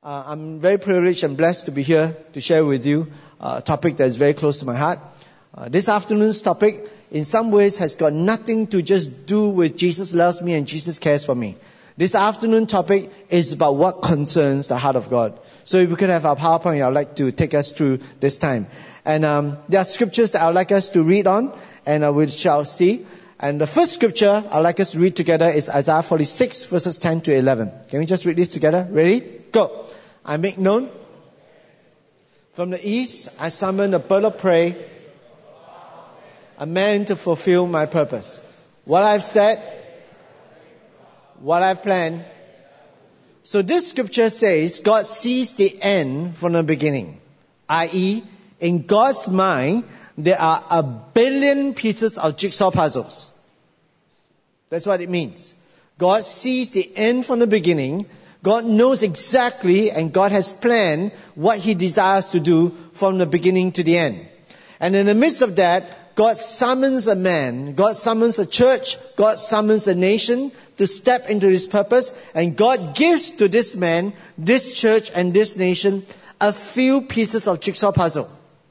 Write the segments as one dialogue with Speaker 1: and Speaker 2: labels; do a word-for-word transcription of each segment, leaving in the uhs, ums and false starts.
Speaker 1: Uh, I'm very privileged and blessed to be here to share with you a topic that is very close to my heart. Uh, this afternoon's topic, in some ways, has got nothing to just do with Jesus loves me and Jesus cares for me. This afternoon topic is about what concerns the heart of God. So if we could have our PowerPoint, I would like to take us through this time. And um, there are scriptures that I would like us to read on, and uh, we shall see. And the first scripture I'd like us to read together is Isaiah forty-six, verses ten to eleven. Can we just read this together? Ready? Go. I make known. From the east, I summon a bird of prey, a man to fulfill my purpose. What I've said, what I've planned. So this scripture says God sees the end from the beginning. that is, in God's mind, there are a billion pieces of jigsaw puzzles. That's what it means. God sees the end from the beginning. God knows exactly, and God has planned what He desires to do from the beginning to the end. And in the midst of that, God summons a man, God summons a church, God summons a nation to step into His purpose, and God gives to this man, this church, and this nation a few pieces of jigsaw puzzle.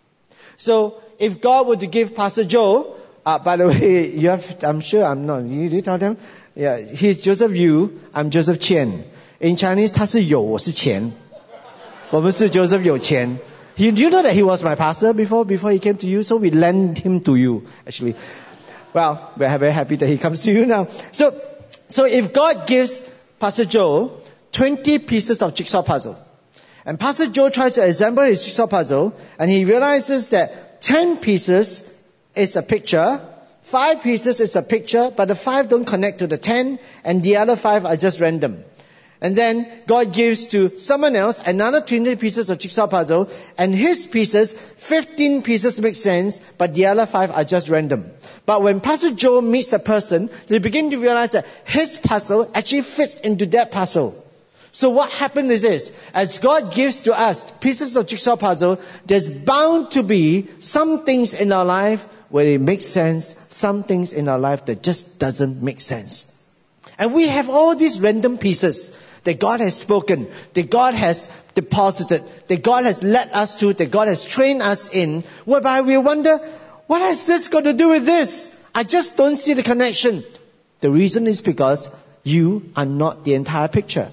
Speaker 1: So, if God were to give Pastor Joe, uh, by the way, you have, I'm sure I'm not, you, you tell them? Yeah, he's Joseph Yu, I'm Joseph Qian. In Chinese, 他是有，我是钱。我们是 Joseph 有钱。You, you know that he was my pastor before, before he came to you, so we lend him to you, actually. Well, we're very happy that he comes to you now. So, so if God gives Pastor Joe twenty pieces of jigsaw puzzle, and Pastor Joe tries to assemble his jigsaw puzzle, and he realizes that ten pieces is a picture, five pieces is a picture, but the five don't connect to the ten, and the other five are just random. And then God gives to someone else another twenty pieces of jigsaw puzzle, and his pieces, fifteen pieces make sense, but the other five are just random. But when Pastor Joe meets the person, they begin to realize that his puzzle actually fits into that puzzle. So what happened is this, as God gives to us pieces of jigsaw puzzle, there's bound to be some things in our life where it makes sense, some things in our life that just doesn't make sense. And we have all these random pieces that God has spoken, that God has deposited, that God has led us to, that God has trained us in, whereby we wonder, what has this got to do with this? I just don't see the connection. The reason is because you are not the entire picture.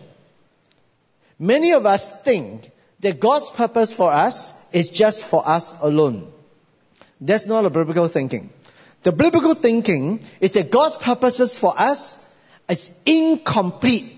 Speaker 1: Many of us think that God's purpose for us is just for us alone. That's not a biblical thinking. The biblical thinking is that God's purposes for us is incomplete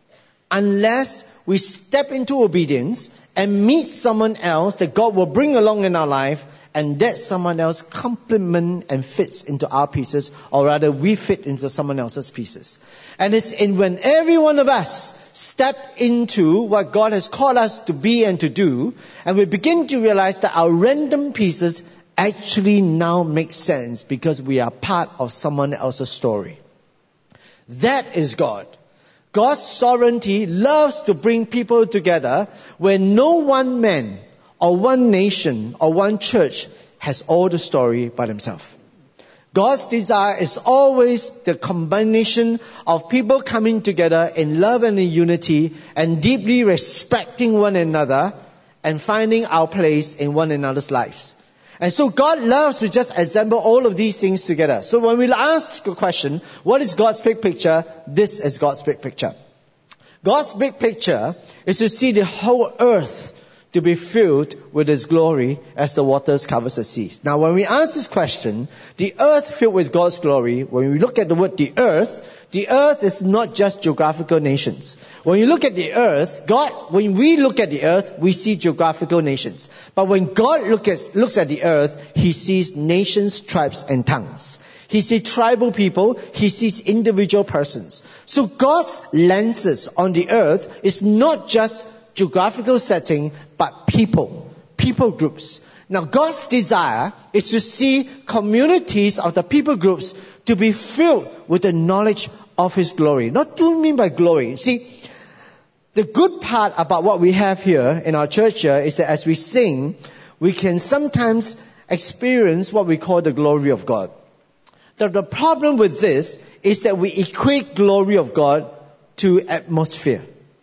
Speaker 1: unless we step into obedience and meet someone else that God will bring along in our life, and that someone else complement and fits into our pieces, or rather we fit into someone else's pieces. And it's in when every one of us step into what God has called us to be and to do, and we begin to realize that our random pieces actually now make sense because we are part of someone else's story. That is God. God's sovereignty loves to bring people together where no one man or one nation or one church has all the story by themselves. God's desire is always the combination of people coming together in love and in unity and deeply respecting one another and finding our place in one another's lives. And so God loves to just assemble all of these things together. So when we ask the question, what is God's big picture? This is God's big picture. God's big picture is to see the whole earth to be filled with His glory as the waters covers the seas. Now when we ask this question, the earth filled with God's glory, when we look at the word the earth, the earth is not just geographical nations. When you look at the earth, God, when we look at the earth, we see geographical nations. But when God look at, looks at the earth, He sees nations, tribes, and tongues. He sees tribal people. He sees individual persons. So God's lenses on the earth is not just geographical setting, but people, people groups. Now God's desire is to see communities of the people groups to be filled with the knowledge of His glory. Not to mean by glory. See, the good part about what we have here in our church here is that as we sing, we can sometimes experience what we call the glory of God. The, the problem with this is that we equate glory of God to atmosphere.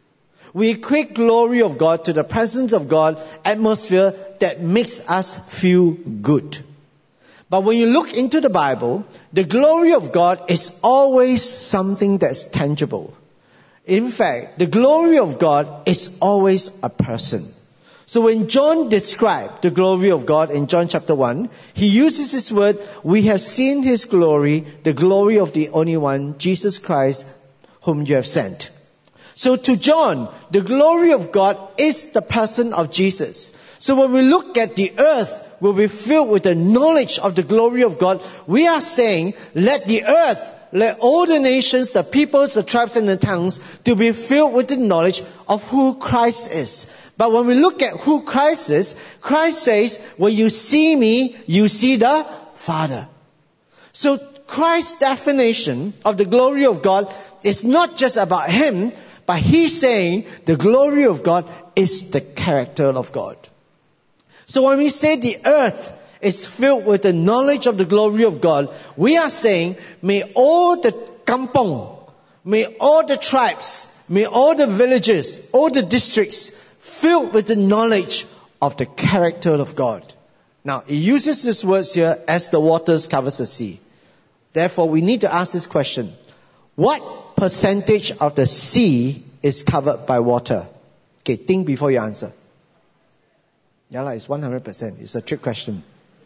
Speaker 1: We equate glory of God to the presence of God, atmosphere that makes us feel good. But when you look into the Bible, the glory of God is always something that's tangible. In fact, the glory of God is always a person. So when John described the glory of God in John chapter one, he uses this word, we have seen his glory, the glory of the only one, Jesus Christ, whom you have sent. So to John, the glory of God is the person of Jesus. So when we look at the earth, will be filled with the knowledge of the glory of God, we are saying, let the earth, let all the nations, the peoples, the tribes and the tongues, to be filled with the knowledge of who Christ is. But when we look at who Christ is, Christ says, when you see me, you see the Father. So Christ's definition of the glory of God is not just about him, but he's saying the glory of God is the character of God. So when we say the earth is filled with the knowledge of the glory of God, we are saying, may all the kampong, may all the tribes, may all the villages, all the districts filled with the knowledge of the character of God. Now, it uses these words here, as the waters covers the sea. Therefore, we need to ask this question. What percentage of the sea is covered by water? Okay, think before you answer. Yeah, it's one hundred percent. It's a trick question.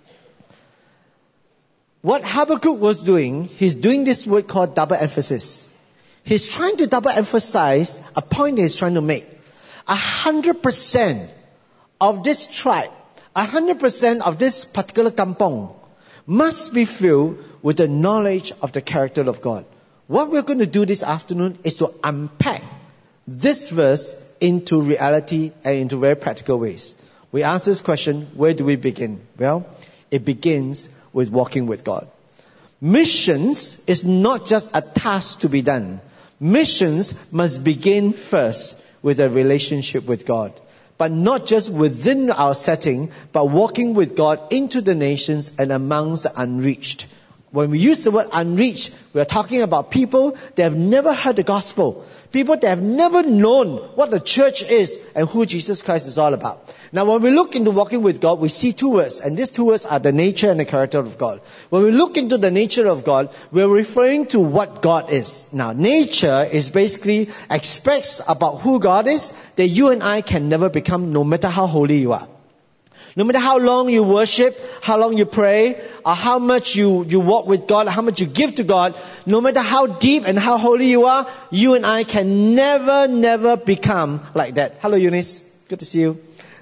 Speaker 1: What Habakkuk was doing, he's doing this word called double emphasis. He's trying to double emphasize a point he's trying to make. A hundred percent of this tribe, a hundred percent of this particular kampong must be filled with the knowledge of the character of God. What we're going to do this afternoon is to unpack this verse into reality and into very practical ways. We ask this question, where do we begin? Well, it begins with walking with God. Missions is not just a task to be done. Missions must begin first with a relationship with God. But not just within our setting, but walking with God into the nations and amongst the unreached. When we use the word unreached, we are talking about people that have never heard the gospel. People that have never known what the church is and who Jesus Christ is all about. Now, when we look into walking with God, we see two words. And these two words are the nature and the character of God. When we look into the nature of God, we're referring to what God is. Now, nature is basically aspects about who God is that you and I can never become, no matter how holy you are. No matter how long you worship, how long you pray, or how much you, you walk with God, how much you give to God, no matter how deep and how holy you are, you and I can never, never become like that. Hello, Eunice. Good to see you.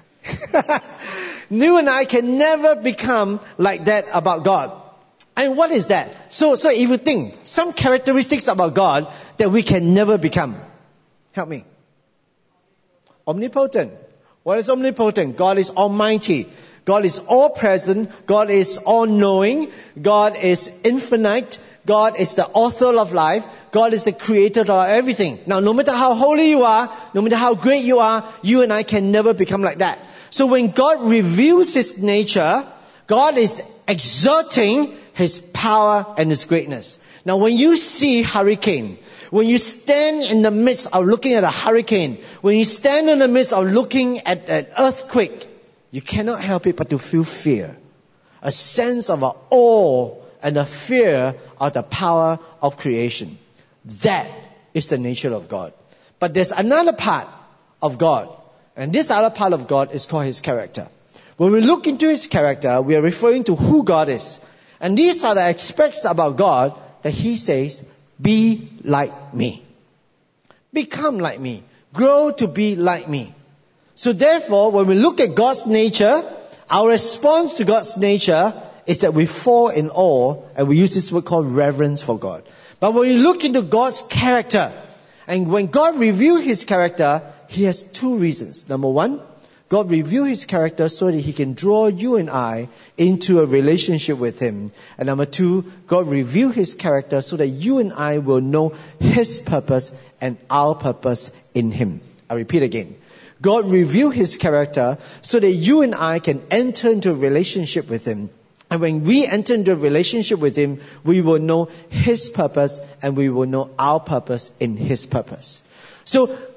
Speaker 1: You and I can never become like that about God. And what is that? So, so if you think, some characteristics about God that we can never become. Help me. Omnipotent. What is omnipotent? God is almighty. God is all-present. God is all-knowing. God is infinite. God is the author of life. God is the creator of everything. Now, no matter how holy you are, no matter how great you are, you and I can never become like that. So when God reveals His nature, God is exerting His power and His greatness. Now, when you see hurricane, when you stand in the midst of looking at a hurricane, when you stand in the midst of looking at an earthquake, you cannot help it but to feel fear. A sense of awe and a fear of the power of creation. That is the nature of God. But there's another part of God. And this other part of God is called His character. When we look into His character, we are referring to who God is. And these are the aspects about God that He says, be like me. Become like me. Grow to be like me. So therefore, when we look at God's nature, our response to God's nature is that we fall in awe, and we use this word called reverence for God. But when you look into God's character, and when God reveals His character, He has two reasons. Number one, God reveals His character so that He can draw you and I into a relationship with Him. And number two, God reveals His character so that you and I will know His purpose and our purpose in Him. I repeat again. God reveals His character so that you and I can enter into a relationship with Him. And when we enter into a relationship with Him, we will know His purpose and we will know our purpose in His purpose. So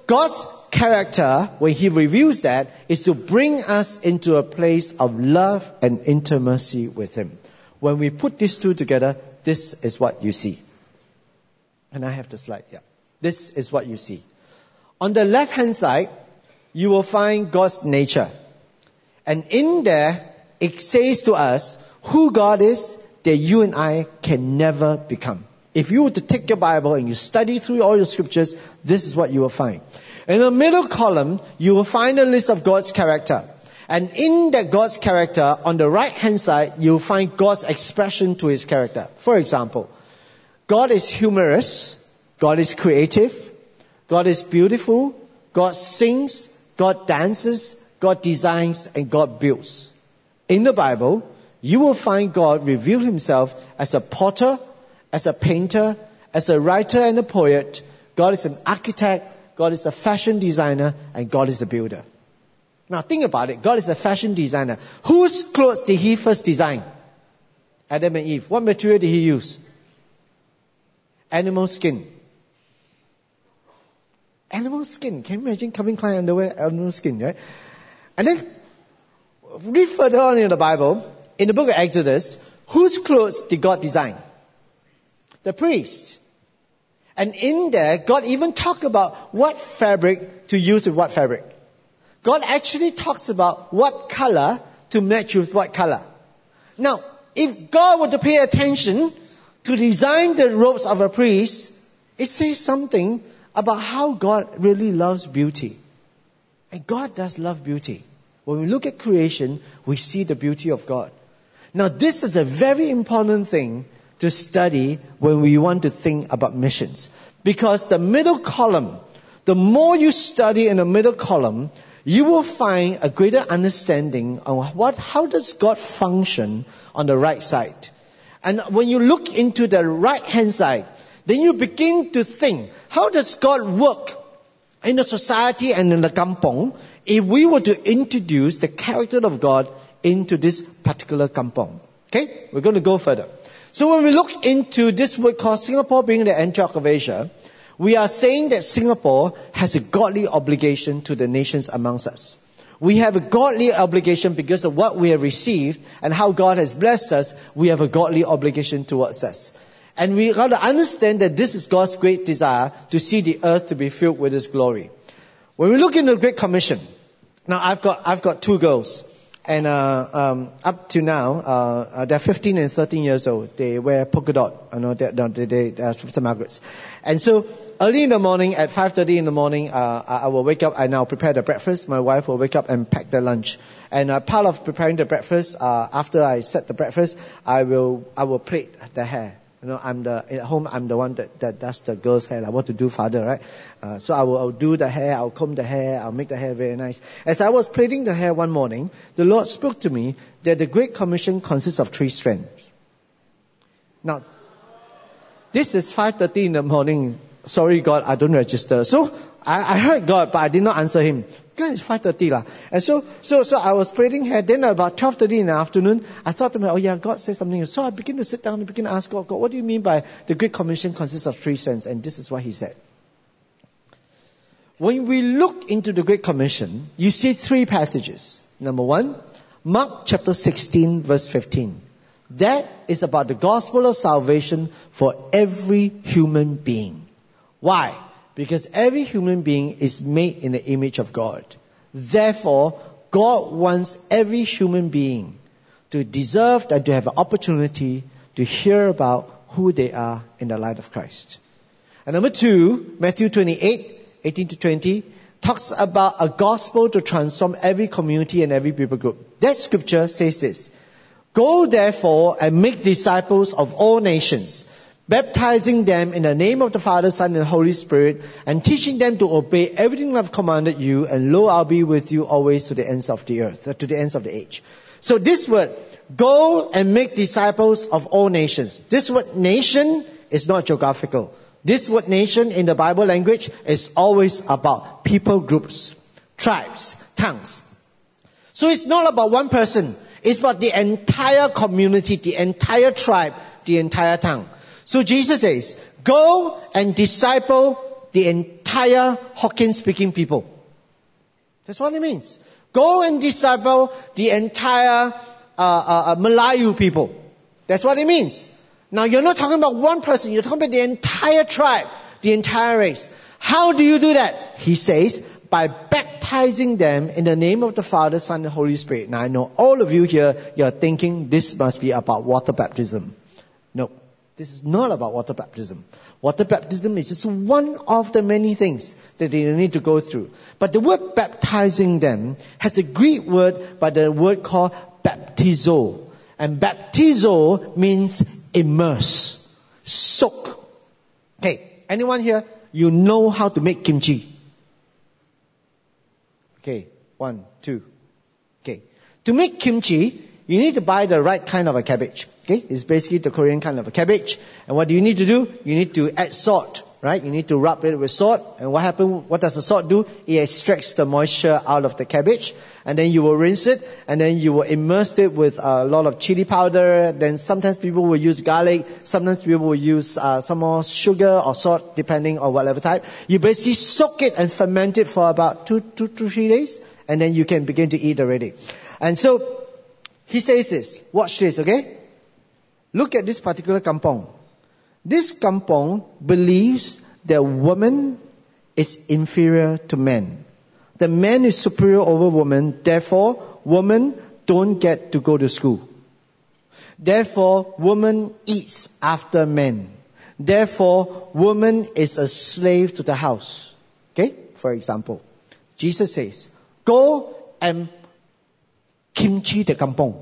Speaker 1: God's character, when He reveals that, is to bring us into a place of love and intimacy with Him. When we put these two together, this is what you see. And I have the slide, yeah. This is what you see. On the left-hand side, you will find God's nature. And in there, it says to us who God is that you and I can never become. If you were to take your Bible and you study through all your scriptures, this is what you will find. In the middle column, you will find a list of God's character. And in that God's character, on the right-hand side, you'll find God's expression to His character. For example, God is humorous, God is creative, God is beautiful, God sings, God dances, God designs, and God builds. In the Bible, you will find God reveal Himself as a potter, as a painter, as a writer and a poet. God is an architect, God is a fashion designer, and God is a builder. Now think about it. God is a fashion designer. Whose clothes did He first design? Adam and Eve. What material did He use? Animal skin. Animal skin. Can you imagine Calvin Klein underwear? Animal skin, right? And then, read further on in the Bible, in the book of Exodus, whose clothes did God design? The priest. And in there, God even talked about what fabric to use with what fabric. God actually talks about what color to match with what color. Now, if God were to pay attention to design the robes of a priest, it says something about how God really loves beauty. And God does love beauty. When we look at creation, we see the beauty of God. Now, this is a very important thing to study when we want to think about missions. Because the middle column, the more you study in the middle column, you will find a greater understanding of what, how does God function on the right side. And when you look into the right-hand side, then you begin to think, how does God work in the society and in the kampong if we were to introduce the character of God into this particular kampong? Okay, we're going to go further. So when we look into this word called Singapore being the Antioch of Asia, we are saying that Singapore has a godly obligation to the nations amongst us. We have a godly obligation because of what we have received and how God has blessed us. We have a godly obligation towards us. And we got to understand that this is God's great desire to see the earth to be filled with His glory. When we look into the Great Commission, now I've got I've got two girls. And uh, um, up to now, uh, they're fifteen and thirteen years old. They wear polka dot. I know they they they they are Saint Margaret's. And so early in the morning, at five thirty in the morning, uh, I will wake up and I'll prepare the breakfast. My wife will wake up and pack the lunch. And uh, part of preparing the breakfast, uh, after I set the breakfast, I will I will plait the hair. You know, I'm the at home. I'm the one that, that does the girl's hair. I want to do father, right? Uh, so I will I'll do the hair. I'll comb the hair. I'll make the hair very nice. As I was plaiting the hair one morning, the Lord spoke to me that the Great Commission consists of three strands. Now, this is five thirty in the morning. Sorry, God, I don't register. So I, I heard God, but I did not answer Him. God, it's five thirty lah. And so, so, so I was plaiting hair. Then about twelve thirty in the afternoon, I thought to myself, oh yeah, God said something. So I began to sit down and begin to ask God, God, what do you mean by the Great Commission consists of three strands? And this is what He said. When we look into the Great Commission, you see three passages. Number one, Mark chapter sixteen, verse fifteen. That is about the gospel of salvation for every human being. Why? Because every human being is made in the image of God. Therefore, God wants every human being to deserve and to have an opportunity to hear about who they are in the light of Christ. And number two, Matthew twenty-eight, eighteen to twenty, talks about a gospel to transform every community and every people group. That scripture says this: Go therefore and make disciples of all nations, baptizing them in the name of the Father, Son, and Holy Spirit, and teaching them to obey everything I've commanded you, and lo, I'll be with you always to the ends of the earth, to the ends of the age. So this word, go and make disciples of all nations. This word nation is not geographical. This word nation in the Bible language is always about people groups, tribes, tongues. So it's not about one person. It's about the entire community, the entire tribe, the entire tongue. So Jesus says, go and disciple the entire entire Hokkien-speaking people. That's what it means. Go and disciple the entire uh, uh, uh, Malayu people. That's what it means. Now, you're not talking about one person. You're talking about the entire tribe, the entire race. How do you do that? He says, by baptizing them in the name of the Father, Son, and Holy Spirit. Now, I know all of you here, you're thinking this must be about water baptism. No, this is not about water baptism. Water baptism is just one of the many things that they need to go through. But the word baptizing them has a Greek word by the word called baptizo. And baptizo means immerse, soak. Okay, anyone here, you know how to make kimchi? Okay, one, two. Okay, to make kimchi, you need to buy the right kind of a cabbage. Okay, it's basically the Korean kind of a cabbage. And what do you need to do? You need to add salt, right? You need to rub it with salt. And what happens? What does the salt do? It extracts the moisture out of the cabbage. And then you will rinse it. And then you will immerse it with a lot of chili powder. Then sometimes people will use garlic. Sometimes people will use uh, some more sugar or salt, depending on whatever type. You basically soak it and ferment it for about two, two to three days. And then you can begin to eat already. And so, he says this. Watch this, okay? Look at this particular kampong. This kampong believes that woman is inferior to man. The man is superior over woman. Therefore, women don't get to go to school. Therefore, woman eats after men. Therefore, woman is a slave to the house. Okay? For example, Jesus says, go and kimchi the kampong.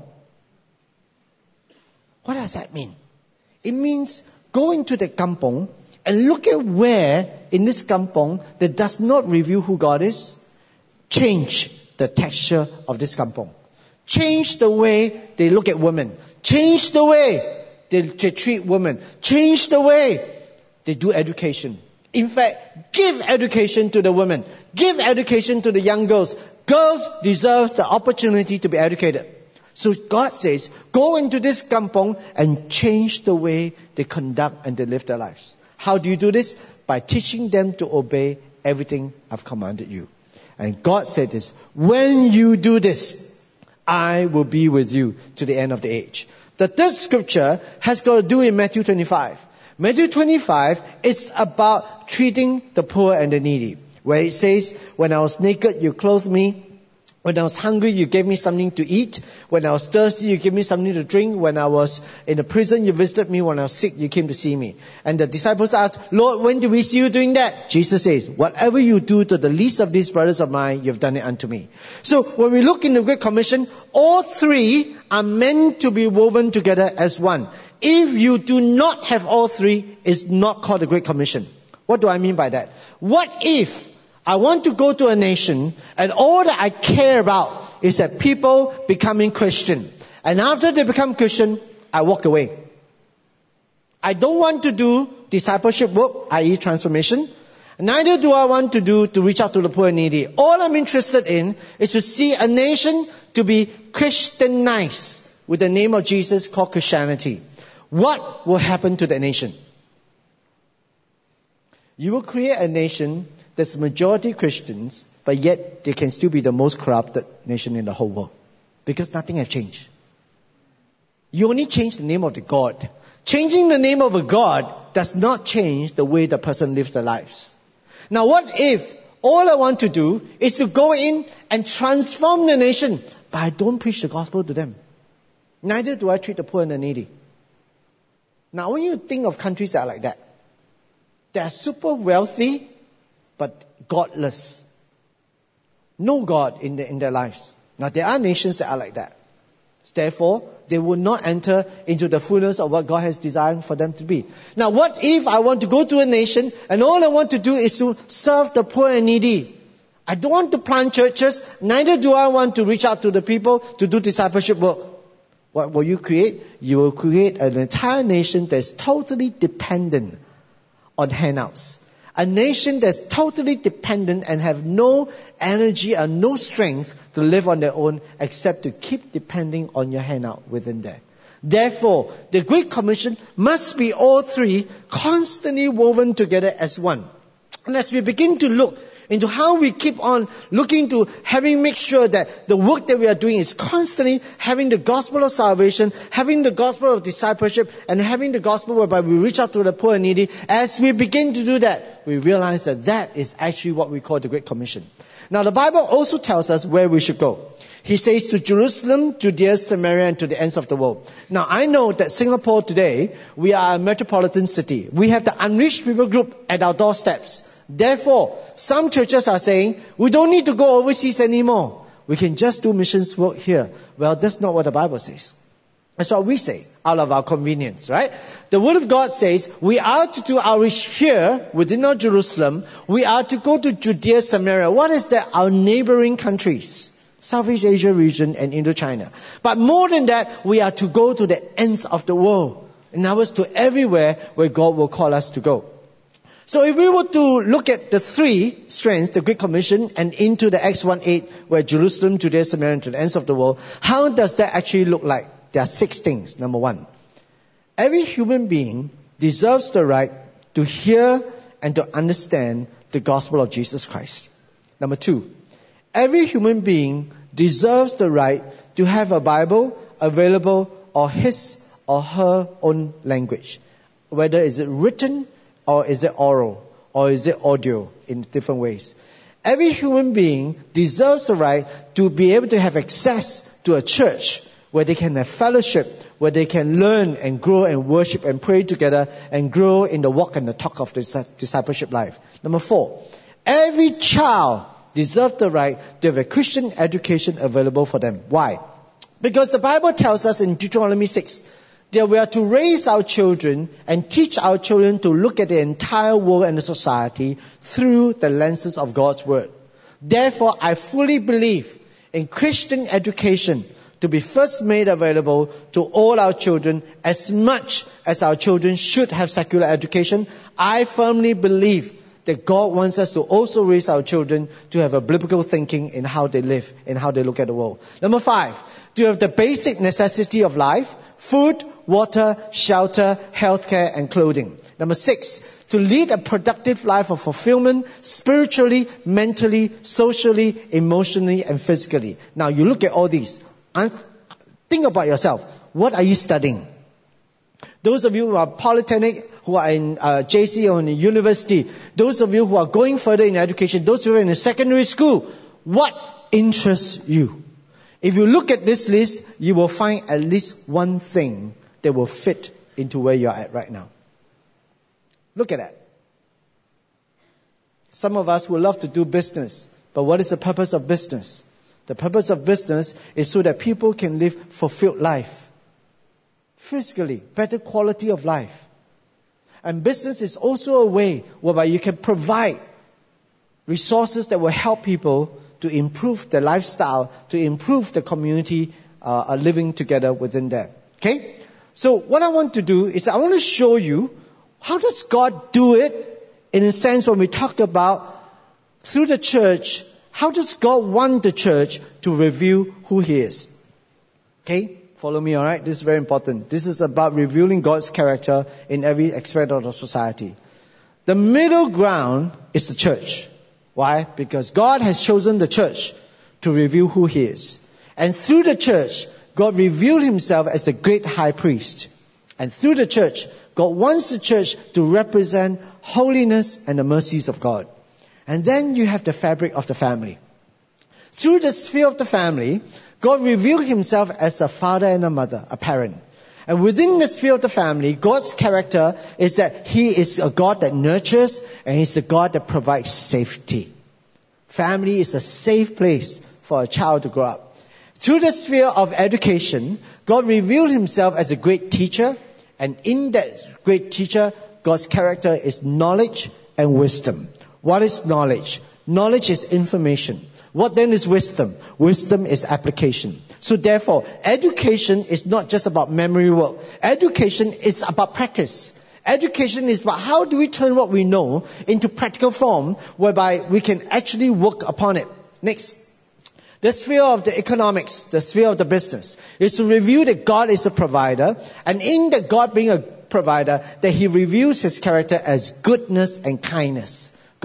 Speaker 1: What does that mean? It means go into the kampong and look at where in this kampong that does not reveal who God is. Change the texture of this kampong. Change the way they look at women. Change the way they, they treat women. Change the way they do education. In fact, give education to the women. Give education to the young girls. Girls deserve the opportunity to be educated. So God says, go into this kampong and change the way they conduct and they live their lives. How do you do this? By teaching them to obey everything I've commanded you. And God said this, when you do this, I will be with you to the end of the age. The third scripture has got to do in Matthew twenty-five. Matthew twenty-five is about treating the poor and the needy. Where it says, when I was naked, you clothed me. When I was hungry, you gave me something to eat. When I was thirsty, you gave me something to drink. When I was in a prison, you visited me. When I was sick, you came to see me. And the disciples asked, Lord, when do we see you doing that? Jesus says, whatever you do to the least of these brothers of mine, you've done it unto me. So when we look in the Great Commission, all three are meant to be woven together as one. If you do not have all three, it's not called the Great Commission. What do I mean by that? What if I want to go to a nation and all that I care about is that people becoming Christian. And after they become Christian, I walk away. I don't want to do discipleship work, that is transformation. Neither do I want to do to reach out to the poor and needy. All I'm interested in is to see a nation to be Christianized with the name of Jesus called Christianity. What will happen to the nation? You will create a nation that's majority Christians, but yet they can still be the most corrupted nation in the whole world. Because nothing has changed. You only change the name of the God. Changing the name of a God does not change the way the person lives their lives. Now what if all I want to do is to go in and transform the nation, but I don't preach the gospel to them? Neither do I treat the poor and the needy. Now when you think of countries that are like that, they are super wealthy, but godless. No God in, the, in their lives. Now there are nations that are like that. Therefore, they will not enter into the fullness of what God has designed for them to be. Now what if I want to go to a nation and all I want to do is to serve the poor and needy? I don't want to plant churches, neither do I want to reach out to the people to do discipleship work. What will you create? You will create an entire nation that's totally dependent on handouts. A nation that's totally dependent and have no energy and no strength to live on their own except to keep depending on your handout within there. Therefore, the Great Commission must be all three constantly woven together as one. And as we begin to look into how we keep on looking to having make sure that the work that we are doing is constantly having the gospel of salvation, having the gospel of discipleship, and having the gospel whereby we reach out to the poor and needy. As we begin to do that, we realize that that is actually what we call the Great Commission. Now the Bible also tells us where we should go. He says to Jerusalem, Judea, Samaria, and to the ends of the world. Now I know that Singapore today, we are a metropolitan city. We have the unreached people group at our doorsteps. Therefore, some churches are saying, we don't need to go overseas anymore. We can just do missions work here. Well, that's not what the Bible says. That's what we say, out of our convenience, right? The Word of God says, we are to do outreach here, within our Jerusalem. We are to go to Judea, Samaria. What is that? Our neighboring countries. Southeast Asia region and Indochina. But more than that, we are to go to the ends of the world. In other words, to everywhere where God will call us to go. So if we were to look at the three strands, the Great Commission and into the Acts one eight, where Jerusalem, Judea, Samaria, and to the ends of the world, how does that actually look like? There are six things. Number one, every human being deserves the right to hear and to understand the gospel of Jesus Christ. Number two, every human being deserves the right to have a Bible available or his or her own language. Whether is it written or is it oral or is it audio in different ways. Every human being deserves the right to be able to have access to a church where they can have fellowship, where they can learn and grow and worship and pray together and grow in the walk and the talk of the discipleship life. Number four, every child deserve the right to have a Christian education available for them. Why? Because the Bible tells us in Deuteronomy six that we are to raise our children and teach our children to look at the entire world and the society through the lenses of God's Word. Therefore, I fully believe in Christian education to be first made available to all our children as much as our children should have secular education. I firmly believe that God wants us to also raise our children to have a biblical thinking in how they live, in how they look at the world. Number five, to have the basic necessity of life, food, water, shelter, healthcare, and clothing. Number six, to lead a productive life of fulfillment, spiritually, mentally, socially, emotionally, and physically. Now you look at all these. Think about yourself. What are you studying? Those of you who are polytechnic, who are in uh, J C or in university, those of you who are going further in education, those who are in a secondary school, what interests you? If you look at this list, you will find at least one thing that will fit into where you are at right now. Look at that. Some of us would love to do business, but what is the purpose of business? The purpose of business is so that people can live fulfilled life. Physically, better quality of life. And business is also a way whereby you can provide resources that will help people to improve their lifestyle, to improve the community uh, living together within that. Okay? So what I want to do is I want to show you how does God do it in a sense when we talk about through the church, how does God want the church to reveal who He is? Okay? Follow me, alright? This is very important. This is about revealing God's character in every aspect of the society. The middle ground is the church. Why? Because God has chosen the church to reveal who He is. And through the church, God revealed Himself as a great high priest. And through the church, God wants the church to represent holiness and the mercies of God. And then you have the fabric of the family. Through the sphere of the family, God revealed Himself as a father and a mother, a parent. And within the sphere of the family, God's character is that He is a God that nurtures and He's a God that provides safety. Family is a safe place for a child to grow up. Through the sphere of education, God revealed Himself as a great teacher. And in that great teacher, God's character is knowledge and wisdom. What is knowledge? Knowledge is information. What then is wisdom? Wisdom is application. So therefore, education is not just about memory work. Education is about practice. Education is about how do we turn what we know into practical form whereby we can actually work upon it. Next. The sphere of the economics, the sphere of the business, is to reveal that God is a provider, and in that God being a provider, that He reveals His character as goodness and kindness.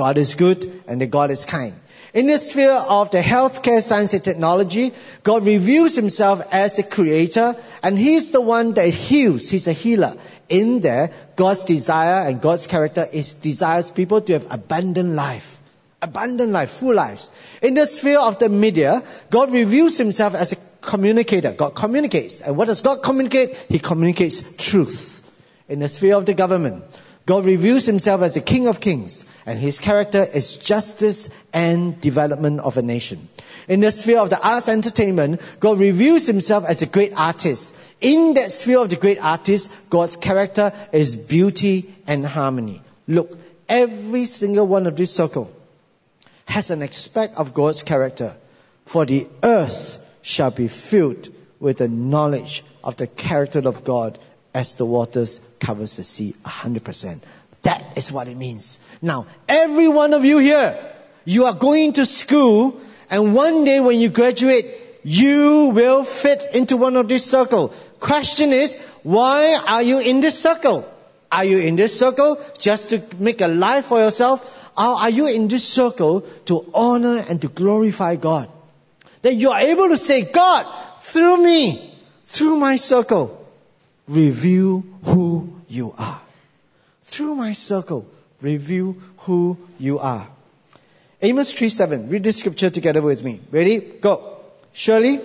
Speaker 1: God is good and that God is kind. In the sphere of the healthcare, science and technology, God reveals himself as a creator, and he's the one that heals. He's a healer. In there, God's desire and God's character is desires people to have abundant life. Abundant life, full lives. In the sphere of the media, God reveals himself as a communicator. God communicates. And what does God communicate? He communicates truth. In the sphere of the government, God reveals himself as the King of Kings, and his character is justice and development of a nation. In the sphere of the arts and entertainment, God reveals himself as a great artist. In that sphere of the great artist, God's character is beauty and harmony. Look, every single one of this circle has an aspect of God's character. For the earth shall be filled with the knowledge of the character of God as the waters covers the sea. A hundred percent. That is what it means. Now, every one of you here, you are going to school, and one day when you graduate, you will fit into one of these circles. Question is, why are you in this circle? Are you in this circle just to make a life for yourself? Or are you in this circle to honor and to glorify God? That you are able to say, God, through me, through my circle, reveal who you are. Through my circle, reveal who you are. Amos three seven. Read this scripture together with me. Ready? Go. Surely,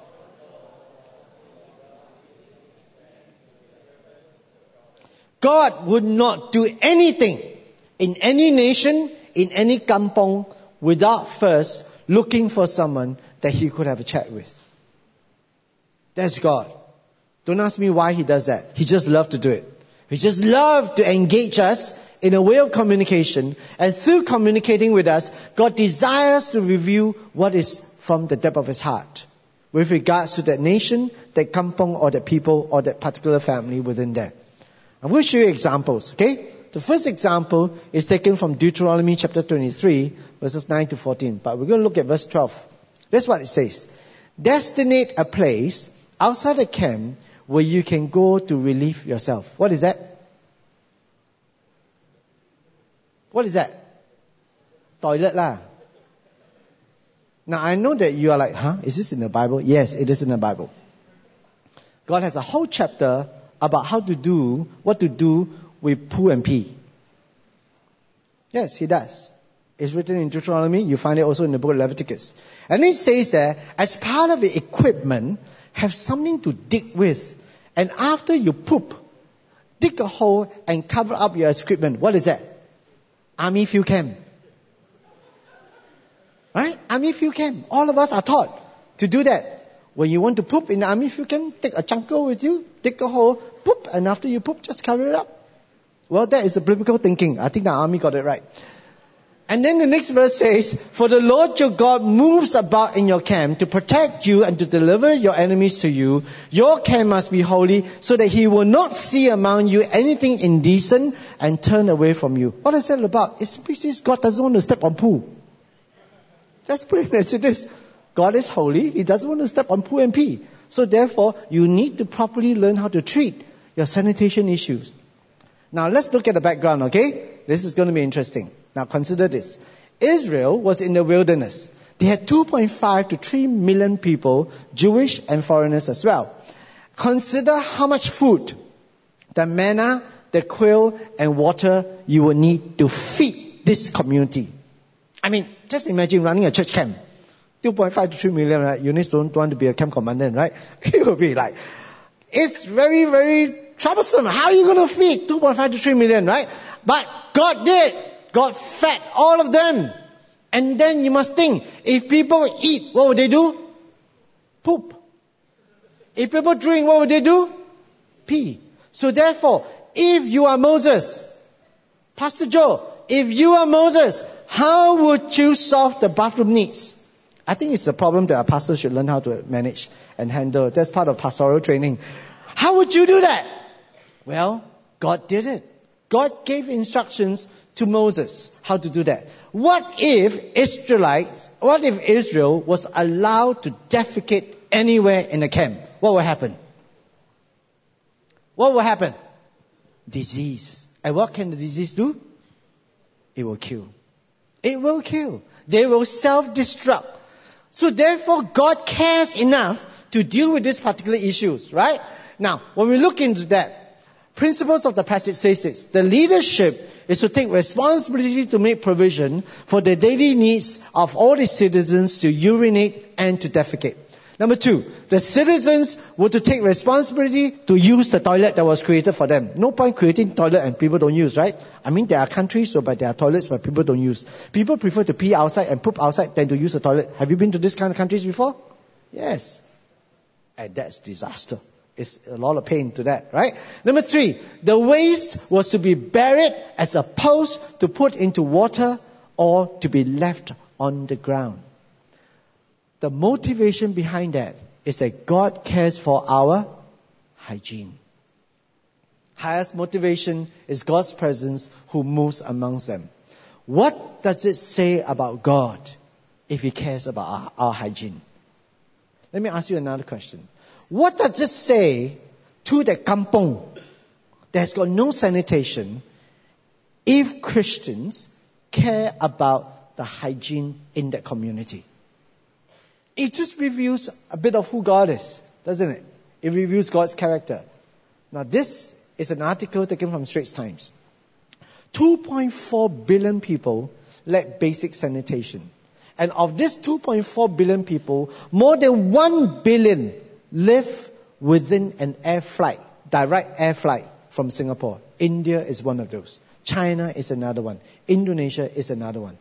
Speaker 1: God would not do anything in any nation, in any kampong, without first looking for someone that he could have a chat with. That's God. Don't ask me why he does that. He just loves to do it. He just loves to engage us in a way of communication. And through communicating with us, God desires to reveal what is from the depth of his heart with regards to that nation, that kampong, or that people, or that particular family within there. I'm going to show you examples, okay? The first example is taken from Deuteronomy chapter twenty-three, verses nine to fourteen. But we're going to look at verse twelve. That's what it says. Designate a place outside the camp where you can go to relieve yourself. What is that? What is that? Toilet lah. Now I know that you are like, huh? Is this in the Bible? Yes, it is in the Bible. God has a whole chapter about how to do, what to do with poo and pee. Yes, he does. It's written in Deuteronomy. You find it also in the book of Leviticus. And it says there, as part of the equipment, have something to dig with. And after you poop, dig a hole and cover up your equipment. What is that? Army field camp. Right? Army field camp. All of us are taught to do that. When you want to poop in the army field camp, take a chunker with you, dig a hole, poop, and after you poop, just cover it up. Well, that is a biblical thinking. I think the army got it right. And then the next verse says, for the Lord your God moves about in your camp to protect you and to deliver your enemies to you. Your camp must be holy so that he will not see among you anything indecent and turn away from you. What is that about? It simply says God doesn't want to step on poo. That's plain as it is. God is holy. He doesn't want to step on poo and pee. So therefore, you need to properly learn how to treat your sanitation issues. Now let's look at the background, okay? This is going to be interesting. Now consider this. Israel was in the wilderness. They had two point five to three million people, Jewish and foreigners as well. Consider how much food, the manna, the quail, and water you will need to feed this community. I mean, just imagine running a church camp. two point five to three million, right? You don't want to be a camp commandant, right? It will be like, it's very, very troublesome. How are you going to feed two point five to three million, right? But God did. God fed all of them. And then you must think, if people eat, what would they do? Poop. If people drink, what would they do? Pee. So therefore, if you are Moses, Pastor Joe, if you are Moses, how would you solve the bathroom needs? I think it's a problem that a pastor should learn how to manage and handle. That's part of pastoral training. How would you do that? Well, God did it. God gave instructions to Moses how to do that. What if Israelites, what if Israel was allowed to defecate anywhere in the camp? What will happen? What will happen? Disease. And what can the disease do? It will kill. It will kill. They will self-destruct. So therefore, God cares enough to deal with these particular issues, right? Now, when we look into that, principles of the passage says this: the leadership is to take responsibility to make provision for the daily needs of all its citizens to urinate and to defecate. Number two, the citizens were to take responsibility to use the toilet that was created for them. No point creating toilet and people don't use, right? I mean, there are countries where there are toilets but people don't use. People prefer to pee outside and poop outside than to use the toilet. Have you been to this kind of countries before? Yes. And that's disaster. It's a lot of pain to that, right? Number three, the waste was to be buried as opposed to put into water or to be left on the ground. The motivation behind that is that God cares for our hygiene. Highest motivation is God's presence who moves amongst them. What does it say about God if He cares about our, our hygiene? Let me ask you another question. What does it say to the kampong that has got no sanitation if Christians care about the hygiene in that community? It just reveals a bit of who God is, doesn't it? It reveals God's character. Now this is an article taken from Straits Times. two point four billion people lack basic sanitation. And of these two point four billion people, more than one billion live within an air flight, direct air flight from Singapore. India is one of those. China is another one. Indonesia is another one.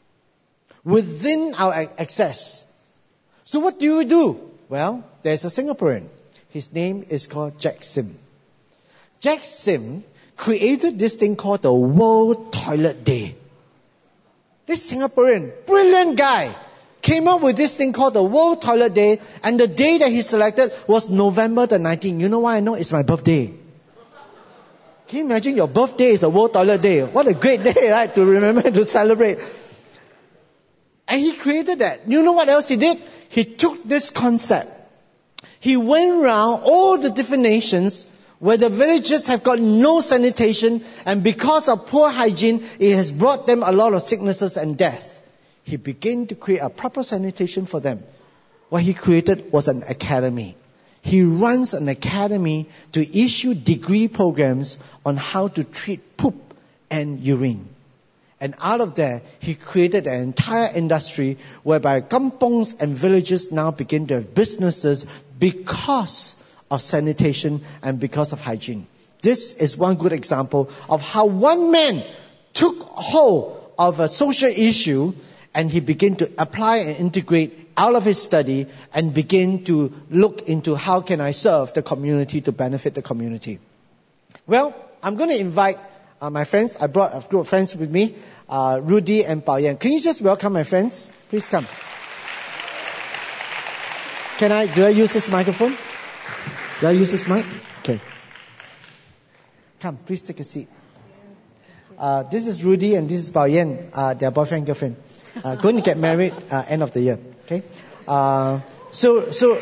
Speaker 1: Within our access. So what do we do? Well, there's a Singaporean. His name is called Jack Sim. Jack Sim created this thing called the World Toilet Day. This Singaporean, brilliant guy, came up with this thing called the World Toilet Day, and the day that he selected was November the nineteenth. You know why I know? It's my birthday. Can you imagine your birthday is the World Toilet Day? What a great day, right? To remember, to celebrate. And he created that. You know what else he did? He took this concept. He went around all the different nations where the villages have got no sanitation, and because of poor hygiene, it has brought them a lot of sicknesses and death. He began to create a proper sanitation for them. What he created was an academy. He runs an academy to issue degree programs on how to treat poop and urine. And out of there, he created an entire industry whereby kampongs and villages now begin to have businesses because of sanitation and because of hygiene. This is one good example of how one man took hold of a social issue and he began to apply and integrate out of his study and begin to look into how can I serve the community to benefit the community. Well, I'm going to invite Uh, my friends. I brought a group of friends with me, uh, Rudy and Pao Yan. Can you just welcome my friends? Please come. Can I, do I use this microphone? Do I use this mic? Okay. Come, please take a seat. Uh, this is Rudy and this is Pao Yan, uh, their boyfriend, girlfriend. Uh, going to get married, uh, end of the year. Okay? Uh, so, so.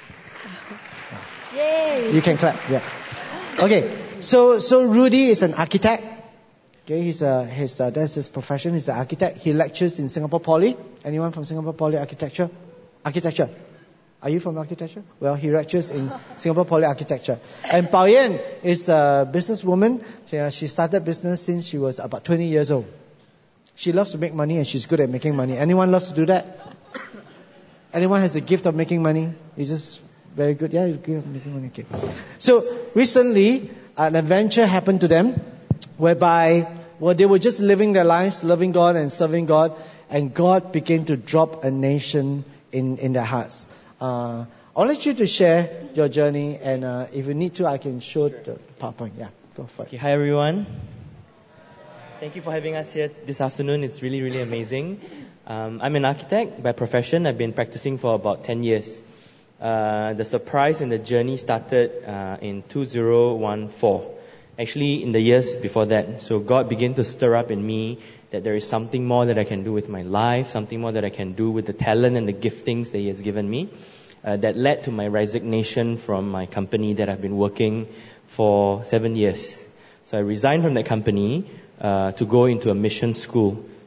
Speaker 1: Yay! You can clap, yeah. Okay. So, so Rudy is an architect. Okay, he's a, he's a, that's his profession. He's an architect. He lectures in Singapore Poly. Anyone from Singapore Poly Architecture? Architecture. Are you from architecture? Well, he lectures in Singapore Poly Architecture. And Pao Yan is a businesswoman. She, uh, she started business since she was about twenty years old. She loves to make money and she's good at making money. Anyone loves to do that? Anyone has the gift of making money? He's just very good. Yeah, you're good at making money. Okay. So recently, an adventure happened to them whereby well, they were just living their lives, loving God and serving God, and God began to drop a nation in, in their hearts. Uh, I'd like you to share your journey, and uh, if you need to, I can show the PowerPoint. Yeah, go for it.
Speaker 2: Okay, hi everyone. Thank you for having us here this afternoon. It's really, really amazing. Um, I'm an architect by profession. I've been practicing for about ten years. Uh, the surprise and the journey started uh, in two thousand fourteen. Actually, in the years before that. So God began to stir up in me that there is something more that I can do with my life, something more that I can do with the talent and the giftings that He has given me. Uh, that led to my resignation from my company that I've been working for seven years. So I resigned from that company uh, to go into a mission school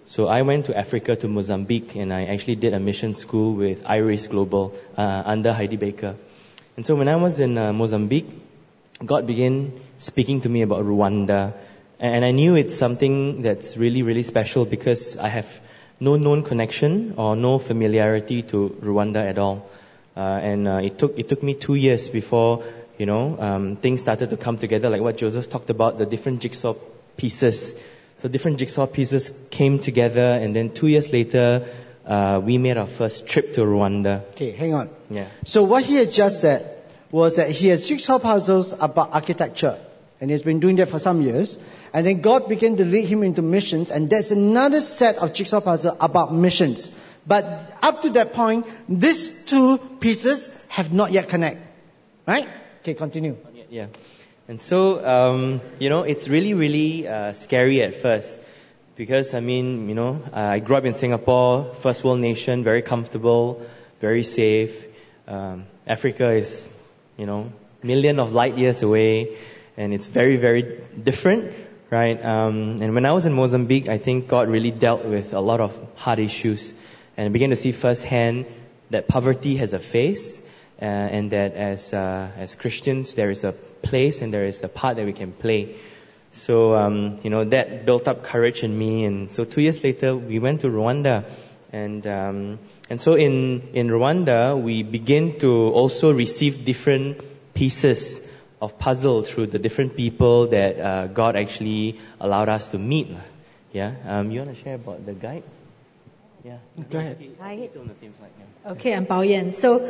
Speaker 2: So I went to Africa, to Mozambique, and I actually did a mission school with Iris Global uh, under Heidi Baker. And so when I was in uh, Mozambique, God began speaking to me about Rwanda. And I knew it's something that's really, really special because I have no known connection or no familiarity to Rwanda at all. Uh, and uh, it took it took me two years before, you know, um, things started to come together, like what Joseph talked about, the different jigsaw pieces. So different jigsaw pieces came together, and then two years later, uh, we made our first trip to Rwanda.
Speaker 1: Okay, hang on.
Speaker 2: Yeah.
Speaker 1: So what he has just said was that he has jigsaw puzzles about architecture. And he's been doing that for some years. And then God began to lead him into missions. And there's another set of jigsaw puzzle about missions. But up to that point, these two pieces have not yet connect. Right? Okay, continue.
Speaker 2: Yeah. And so, um, you know, it's really, really uh, scary at first. Because, I mean, you know, I grew up in Singapore, first world nation, very comfortable, very safe. Um, Africa is, you know, million of light years away. And it's very, very different, right? Um, and when I was in Mozambique, I think God really dealt with a lot of hard issues. And I began to see firsthand that poverty has a face, uh, and that as uh, as Christians, there is a place and there is a part that we can play. So, um, you know, that built up courage in me. And so two years later, we went to Rwanda. And um, and so in, in Rwanda, we begin to also receive different pieces of puzzle through the different people that uh, God actually allowed us to meet. Yeah, um, you want to share about the guide? Yeah,
Speaker 1: go ahead.
Speaker 3: Hi.
Speaker 2: Still on the same slide. Yeah.
Speaker 3: Okay, I'm Bao Yan. So,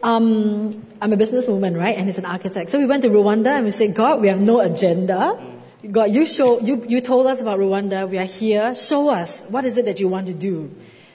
Speaker 3: um, I'm a businesswoman, right? And he's an architect. So we went to Rwanda and we said, God, we have no agenda. God, you show, you, you told us about Rwanda. We are here. Show us. What is it that you want to do?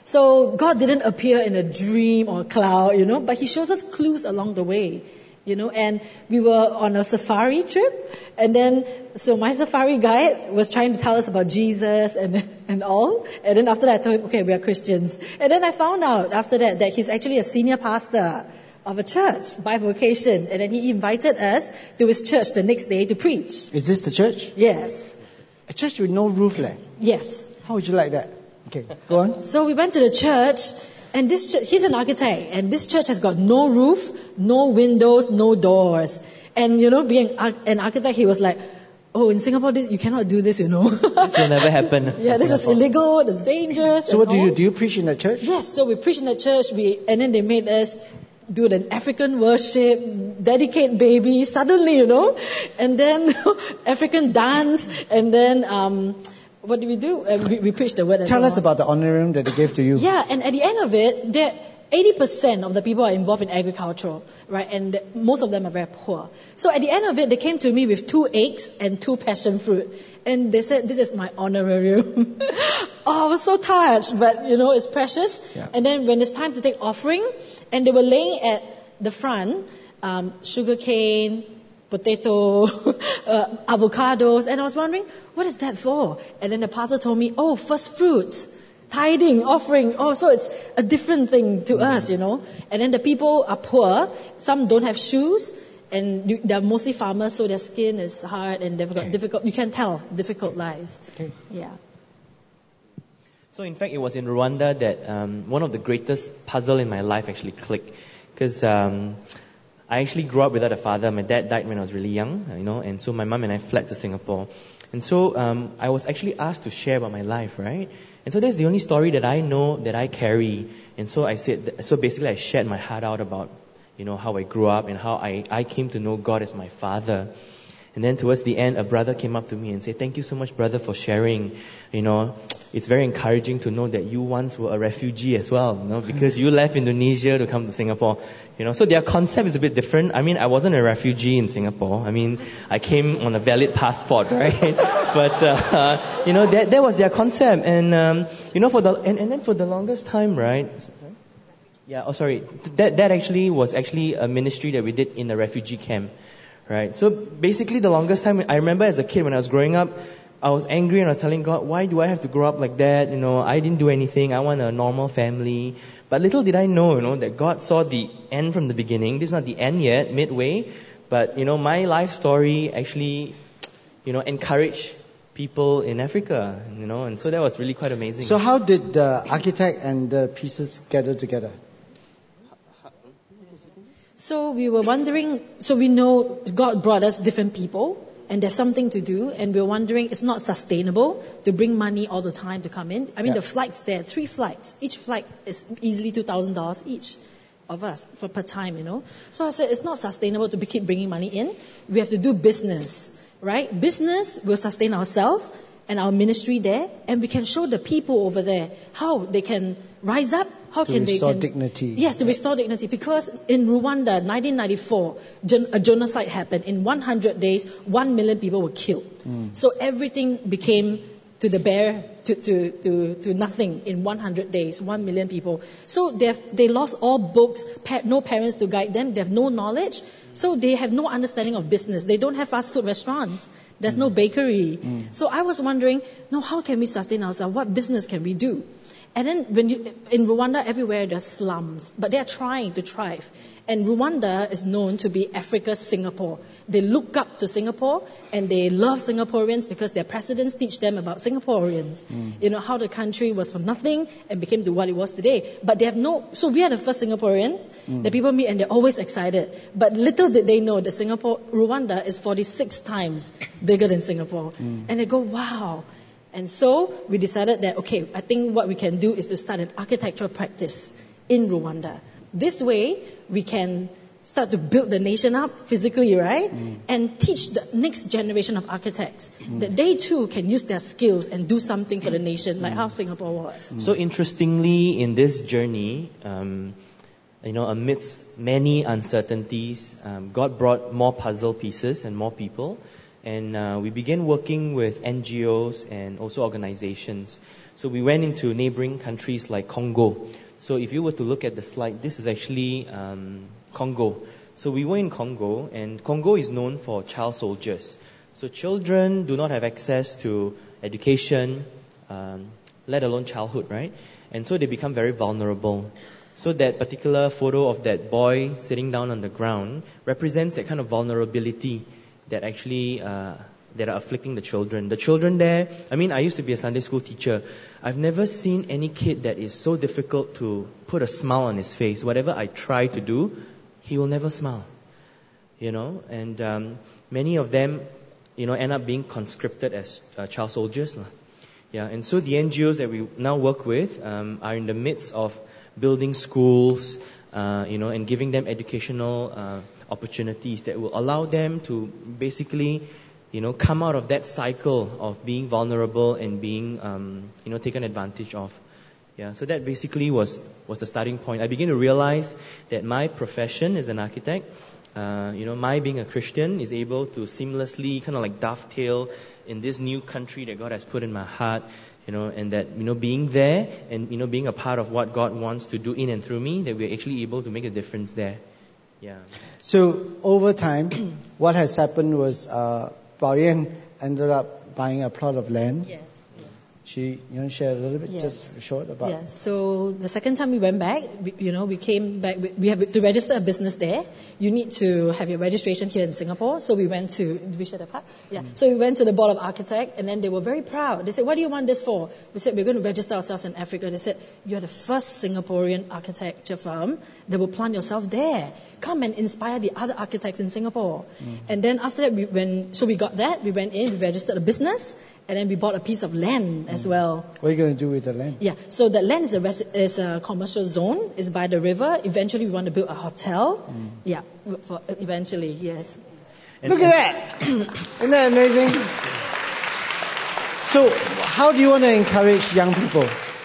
Speaker 3: So God didn't appear in a dream or a cloud, you know, but He shows us clues along the way. You know, and we were on a safari trip, and then, so my safari guide was trying to tell us about Jesus and and all, and then after that I told him, okay, we are Christians. And then I found out after that that he's actually a senior pastor of a church by vocation, and then he invited us to his church the next day to preach.
Speaker 1: Is this the church?
Speaker 3: Yes.
Speaker 1: A church with no roof, leh?
Speaker 3: Yes.
Speaker 1: How would you like that? Okay, go on.
Speaker 3: So we went to the church, and this church, he's an architect, and this church has got no roof, no windows, no doors. And, you know, being an architect, he was like, oh, in Singapore, this, you cannot do this, you know.
Speaker 2: This will never happen.
Speaker 3: Yeah, this is illegal, it's dangerous.
Speaker 1: So what do you do? You preach in that church?
Speaker 3: Yes, so we preached in the church, we, and then they made us do an African worship, dedicate babies, suddenly, you know, and then African dance, and then, um, what do we do? Uh, we, we preach the word.
Speaker 1: Tell us about the honorarium that they gave to you.
Speaker 3: Yeah, and at the end of it, there, eighty percent of the people are involved in agriculture, right? And most of them are very poor. So at the end of it, they came to me with two eggs and two passion fruit. And they said, this is my honorarium. Oh, I was so touched, but you know, it's precious.
Speaker 1: Yeah.
Speaker 3: And then when it's time to take offering, and they were laying at the front, um, sugar cane, potato, uh, avocados, and I was wondering, what is that for? And then the pastor told me, oh, first fruits, tithing, offering. Oh, so it's a different thing to us, you know. And then the people are poor. Some don't have shoes, and you, they're mostly farmers, so their skin is hard and they've got
Speaker 1: Okay.
Speaker 3: difficult. You can tell difficult lives.
Speaker 1: Okay.
Speaker 3: Yeah.
Speaker 2: So in fact, it was in Rwanda that um, one of the greatest puzzle in my life actually clicked, because um, I actually grew up without a father. My dad died when I was really young, you know, and so my mom and I fled to Singapore. And so um, I was actually asked to share about my life, right? And so that's the only story that I know that I carry. And so I said, so basically I shared my heart out about, you know, how I grew up and how I, I came to know God as my Father. And then towards the end, a brother came up to me and said, thank you so much, brother, for sharing. You know, it's very encouraging to know that you once were a refugee as well, you know, because you left Indonesia to come to Singapore. You know, so their concept is a bit different. I mean, I wasn't a refugee in Singapore. I mean, I came on a valid passport, right? But, uh, you know, that, that was their concept. And, um, you know, for the, and, and then for the longest time, right? Yeah, oh, sorry. That, that actually was actually a ministry that we did in a refugee camp. Right. So basically the longest time, I remember as a kid when I was growing up, I was angry and I was telling God, why do I have to grow up like that? You know, I didn't do anything. I want a normal family. But little did I know, you know, that God saw the end from the beginning. This is not the end yet, midway. But, you know, my life story actually, you know, encouraged people in Africa, you know, and so that was really quite amazing.
Speaker 1: So how did the architect and the pieces gather together?
Speaker 3: So we were wondering, so we know God brought us different people, and there's something to do, and we were wondering, it's not sustainable to bring money all the time to come in. I mean,
Speaker 1: Yeah.
Speaker 3: the flights there, three flights. Each flight is easily two thousand dollars each of us for per time, you know. So I said, it's not sustainable to be- keep bringing money in. We have to do business, right? Business will sustain ourselves and our ministry there, and we can show the people over there how they can rise up, how
Speaker 1: To
Speaker 3: can they
Speaker 1: restore
Speaker 3: can,
Speaker 1: dignity.
Speaker 3: Yes, to restore dignity. Because in Rwanda, nineteen ninety-four, gen- a genocide happened. In one hundred days, one million people were killed. So everything became to the bare, to, to, to, to nothing in one hundred days, one million people. So they they lost all books, pa- no parents to guide them, they have no knowledge. So they have no understanding of business. They don't have fast food restaurants. There's no bakery. So I was wondering, no, how can we sustain ourselves? What business can we do? And then when you, in Rwanda, everywhere there's slums, but they are trying to thrive. And Rwanda is known to be Africa's Singapore. They look up to Singapore, and they love Singaporeans because their presidents teach them about Singaporeans. You know, how the country was from nothing and became to what it was today. But they have no, so we are the first Singaporeans that people meet, and they're always excited. But little did they know that Singapore, Rwanda is forty-six times bigger than Singapore. And they go, wow. And so we decided that, okay, I think what we can do is to start an architectural practice in Rwanda. This way, we can start to build the nation up physically, right? And teach the next generation of architects that they too can use their skills and do something for the nation, like how Singapore was.
Speaker 2: So interestingly, in this journey, um, you know, amidst many uncertainties, um, God brought more puzzle pieces and more people. And uh, we began working with N G Os and also organizations. So we went into neighboring countries like Congo. So if you were to look at the slide, this is actually um, Congo. So we were in Congo, and Congo is known for child soldiers. So children do not have access to education, um, let alone childhood, right? And so they become very vulnerable. So that particular photo of that boy sitting down on the ground represents that kind of vulnerability that actually uh, that are afflicting the children. The children there, I mean, I used to be a Sunday school teacher. I've never seen any kid that is so difficult to put a smile on his face. Whatever I try to do, he will never smile. You know, and um, many of them, you know, end up being conscripted as uh, child soldiers. Yeah, and so the N G Os that we now work with um, are in the midst of building schools, uh, you know, and giving them educational uh, opportunities that will allow them to basically, you know, come out of that cycle of being vulnerable and being, um, you know, taken advantage of. Yeah, so that basically was, was the starting point. I began to realize that my profession as an architect, uh, you know, my being a Christian is able to seamlessly kind of like dovetail in this new country that God has put in my heart, you know, and that, you know, being there and, you know, being a part of what God wants to do in and through me, that we're actually able to make a difference there. Yeah.
Speaker 1: So over time, what has happened was uh, Bao Yan ended up buying a plot of land.
Speaker 3: Yes.
Speaker 1: She, you want to share a little bit,
Speaker 3: Yes.
Speaker 1: just short about?
Speaker 3: Yeah, so the second time we went back, we, you know, we came back, we, we have to register a business there. You need to have your registration here in Singapore. So we went to, did we share the part? Yeah. So we went to the Board of Architects, and then they were very proud. They said, what do you want this for? We said, we're going to register ourselves in Africa. They said, you're the first Singaporean architecture firm that will plant yourself there. Come and inspire the other architects in Singapore. Mm. And then after that, we went, so we got that, we went in, we registered a business, and then we bought a piece of land as well.
Speaker 1: What are you going to do with the land?
Speaker 3: Yeah, so the land is a, res- is a commercial zone. It's by the river. Eventually, we want to build a hotel. Mm. Yeah, for eventually, yes.
Speaker 1: And Look at that! Isn't that amazing? So, how do you want to encourage young people?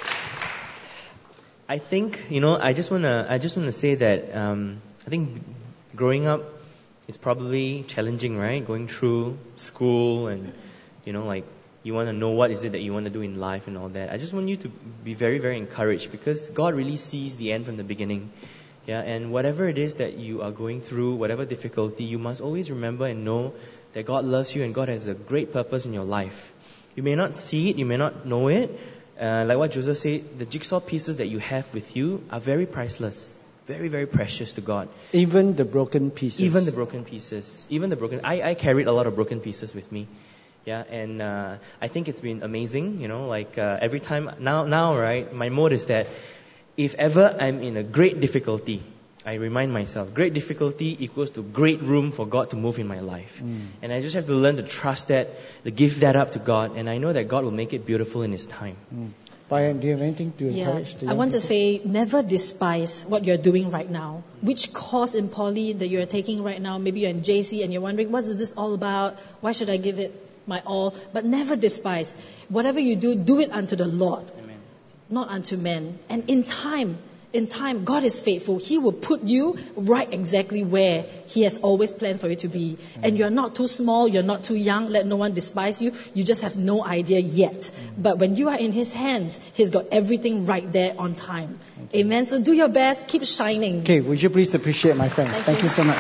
Speaker 2: I think, you know, I just want to, I just want to say that um, I think growing up is probably challenging, right? Going through school and, you know, like, you want to know what is it that you want to do in life and all that. I just want you to be very, very encouraged because God really sees the end from the beginning. Yeah, and whatever it is that you are going through, whatever difficulty, you must always remember and know that God loves you and God has a great purpose in your life. You may not see it, you may not know it. Uh, like what Joseph said, the jigsaw pieces that you have with you are very priceless. Very, very precious to God.
Speaker 1: Even the broken pieces.
Speaker 2: Even the broken pieces. Even the broken... I, I carried a lot of broken pieces with me. Yeah, and uh, I think it's been amazing. You know, like uh, every time now, now, right? My mode is that if ever I'm in a great difficulty, I remind myself, great difficulty equals to great room for God to move in my life. Mm. And I just have to learn to trust that, to give that up to God, and I know that God will make it beautiful in His time.
Speaker 1: Mm. Brian, do you have anything to
Speaker 3: yeah.
Speaker 1: encourage the young
Speaker 3: I want
Speaker 1: people?
Speaker 3: to say, never despise what you're doing right now. Which course in poly that you're taking right now, maybe you're in J C and you're wondering, what is this all about? Why should I give it my all? But never despise. Whatever you do, do it unto the Lord,
Speaker 2: Amen.
Speaker 3: Not unto men. And in time, in time, God is faithful. He will put you right exactly where He has always planned for you to be. Mm. And you're not too small, you're not too young, let no one despise you. You just have no idea yet. Mm. But when you are in His hands, He's got everything right there on time. Okay. Amen. So do your best, keep shining.
Speaker 1: Okay, would you please appreciate my friends?
Speaker 3: Thank,
Speaker 1: Thank
Speaker 3: you.
Speaker 1: you so much.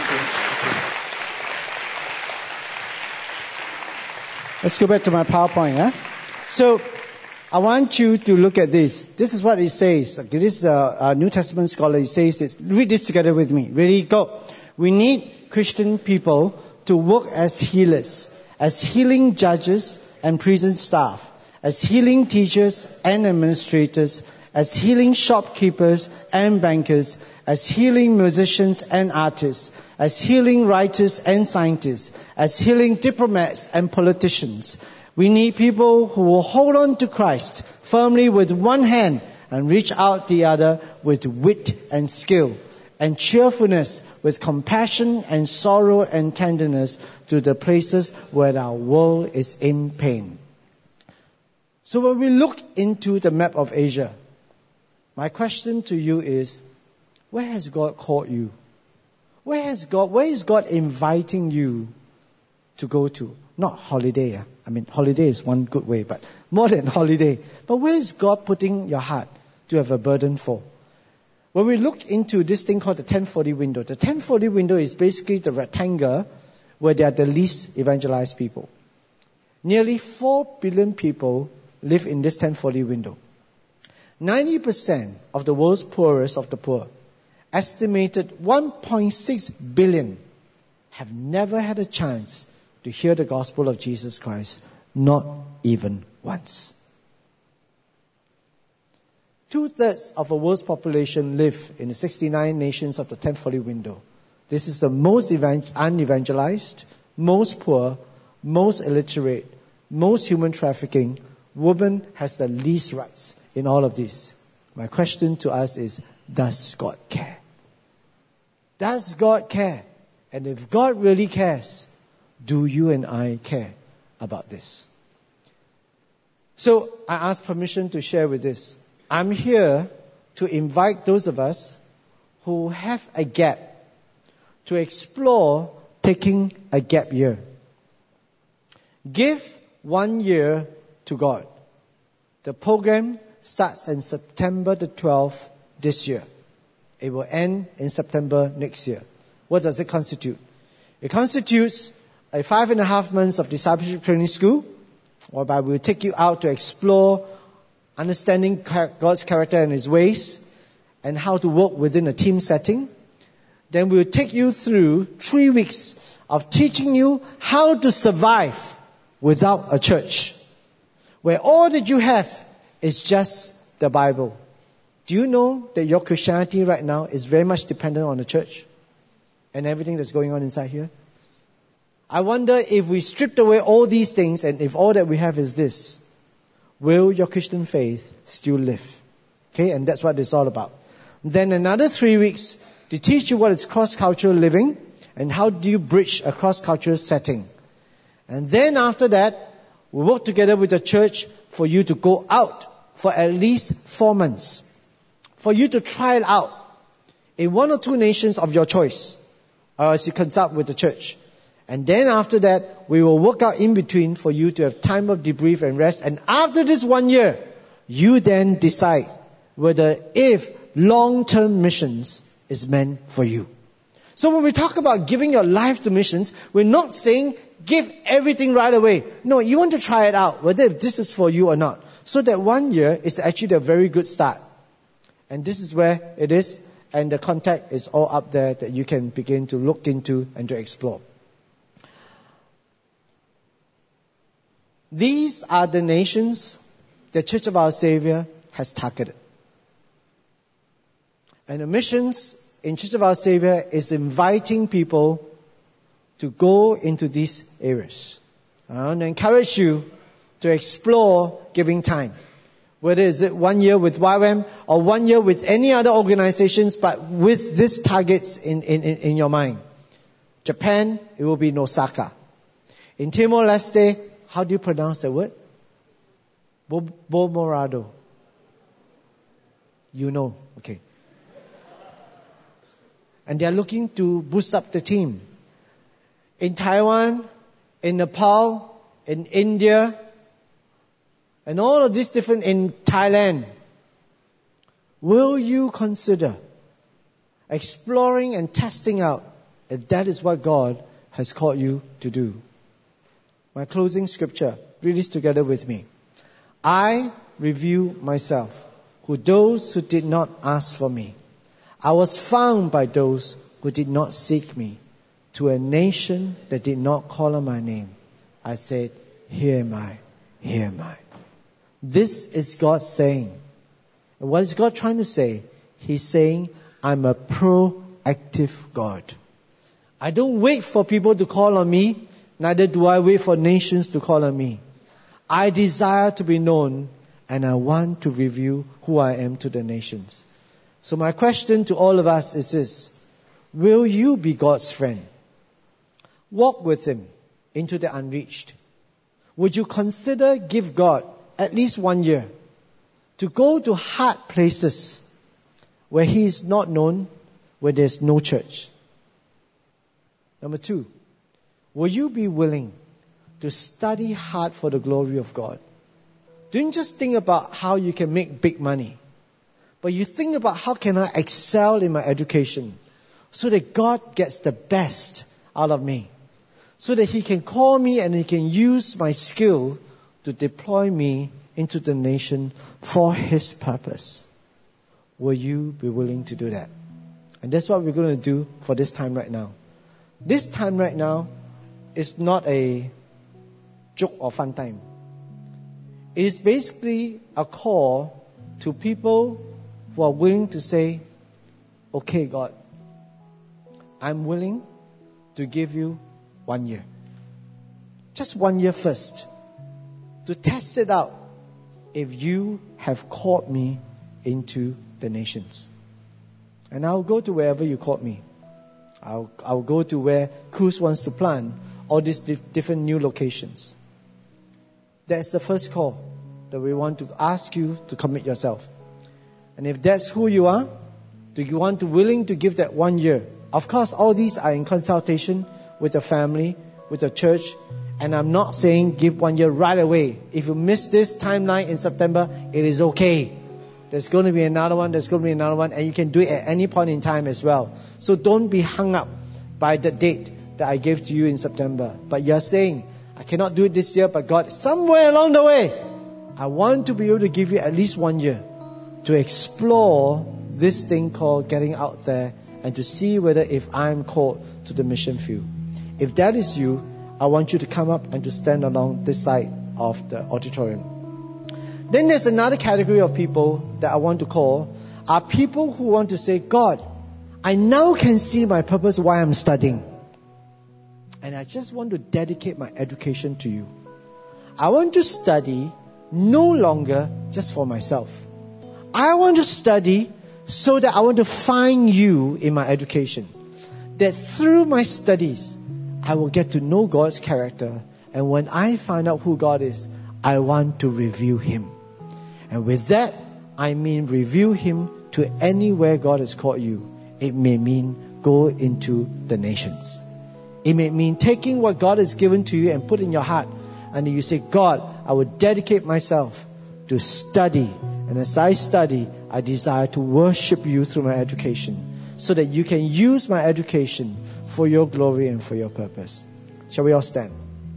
Speaker 1: Let's go back to my PowerPoint. Eh? So, I want you to look at this. This is what it says. Okay, this is a, a New Testament scholar. He says this. Read this together with me. Ready? Go. We need Christian people to work as healers, as healing judges and prison staff, as healing teachers and administrators, as healing shopkeepers and bankers, as healing musicians and artists, as healing writers and scientists, as healing diplomats and politicians. We need people who will hold on to Christ firmly with one hand and reach out the other with wit and skill, and cheerfulness with compassion and sorrow and tenderness to the places where our world is in pain. So when we look into the map of Asia, my question to you is, where has God called you? Where has God, where is God inviting you to go to? Not holiday. Yeah? I mean, holiday is one good way, but more than holiday. But where is God putting your heart to have a burden for? When we look into this thing called the ten forty window, the ten forty window is basically the rectangle where there are the least evangelized people. Nearly four billion people live in this ten forty window. ninety percent of the world's poorest of the poor, estimated one point six billion, have never had a chance to hear the gospel of Jesus Christ, not even once. Two-thirds of the world's population live in the sixty-nine nations of the ten forty window. This is the most evangel- unevangelized, most poor, most illiterate, most human trafficking. Woman has the least rights in all of this. My question to us is, does God care? Does God care? And if God really cares, do you and I care about this? So I ask permission to share with this. I'm here to invite those of us who have a gap to explore taking a gap year. Give one year to God. The program starts in September the twelfth this year. It will end in September next year. What does it constitute? It constitutes a five and a half months of discipleship training school, whereby we'll take you out to explore understanding God's character and His ways, and how to work within a team setting. Then we'll take you through three weeks of teaching you how to survive without a church, where all that you have is just the Bible. Do you know that your Christianity right now is very much dependent on the church and everything that's going on inside here? I wonder if we stripped away all these things and if all that we have is this, will your Christian faith still live? Okay, and that's what it's all about. Then another three weeks to teach you what is cross-cultural living and how do you bridge a cross-cultural setting. And then after that, we work together with the church for you to go out for at least four months. For you to try it out in one or two nations of your choice, or as you consult with the church. And then after that, we will work out in between for you to have time of debrief and rest. And after this one year, you then decide whether if long-term missions is meant for you. So when we talk about giving your life to missions, we're not saying give everything right away. No, you want to try it out, whether if this is for you or not. So that one year is actually a very good start. And this is where it is. And the contact is all up there that you can begin to look into and to explore. These are the nations the Church of Our Savior has targeted. And the missions in Church of Our Savior is inviting people to go into these areas. I want to encourage you to explore giving time. Whether it's one year with Y WAM or one year with any other organizations, but with these targets in, in, in your mind. Japan, it will be in Osaka. In Timor-Leste, how do you pronounce the word? Bomorado. You know, okay. And they are looking to boost up the team. In Taiwan, in Nepal, in India, and all of these different, in Thailand, will you consider exploring and testing out if that is what God has called you to do? My closing scripture, read this together with me. I review myself, who those who did not ask for me. I was found by those who did not seek me. To a nation that did not call on my name, I said, here am I, here am I. This is God saying. And what is God trying to say? He's saying, I'm a proactive God. I don't wait for people to call on me, neither do I wait for nations to call on me. I desire to be known, and I want to reveal who I am to the nations. So my question to all of us is this. Will you be God's friend? Walk with Him into the unreached. Would you consider give God at least one year to go to hard places where He is not known, where there's no church? Number two, will you be willing to study hard for the glory of God? Don't just think about how you can make big money, but you think about how can I excel in my education so that God gets the best out of me, so that He can call me and He can use my skill to deploy me into the nation for His purpose. Will you be willing to do that? And that's what we're going to do for this time right now. This time right now is not a joke or fun time. It is basically a call to people who are willing to say, okay, God, I'm willing to give you one year. Just one year first. To test it out if you have called me into the nations. And I'll go to wherever you called me. I'll, I'll go to where Kuz wants to plant all these dif- different new locations. That's the first call that we want to ask you to commit yourself. And if that's who you are, do you want to willing to give that one year? Of course, all these are in consultation with the family, with the church. And I'm not saying give one year right away. If you miss this timeline in September, it is okay. There's going to be another one, there's going to be another one, and you can do it at any point in time as well. So don't be hung up by the date that I gave to you in September. But you're saying, I cannot do it this year, but God, somewhere along the way, I want to be able to give you at least one year to explore this thing called getting out there and to see whether if I'm called to the mission field. If that is you, I want you to come up and to stand along this side of the auditorium. Then there's another category of people that I want to call are people who want to say, God, I now can see my purpose why I'm studying. And I just want to dedicate my education to you. I want to study no longer just for myself. I want to study so that I want to find you in my education. That through my studies, I will get to know God's character. And when I find out who God is, I want to reveal Him. And with that, I mean reveal Him to anywhere God has called you. It may mean go into the nations. It may mean taking what God has given to you and put in your heart. And you say, God, I will dedicate myself to study. And as I study, I desire to worship you through my education, so that you can use my education for your glory and for your purpose. Shall we all stand?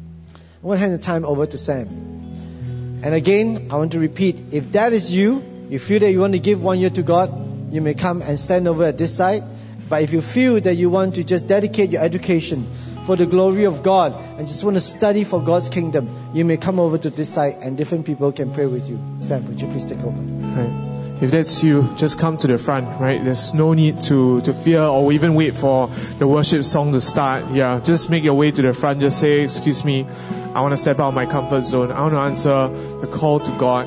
Speaker 1: I want to hand the time over to Sam. And again, I want to repeat, if that is you, you feel that you want to give one year to God, you may come and stand over at this side. But if you feel that you want to just dedicate your education for the glory of God and just want to study for God's kingdom, you may come over to this side and different people can pray with you. Sam, would you please take over?
Speaker 4: Right. If that's you, just come to the front, right? There's no need to, to fear or even wait for the worship song to start. Yeah, just make your way to the front. Just say, excuse me, I want to step out of my comfort zone. I want to answer the call to God.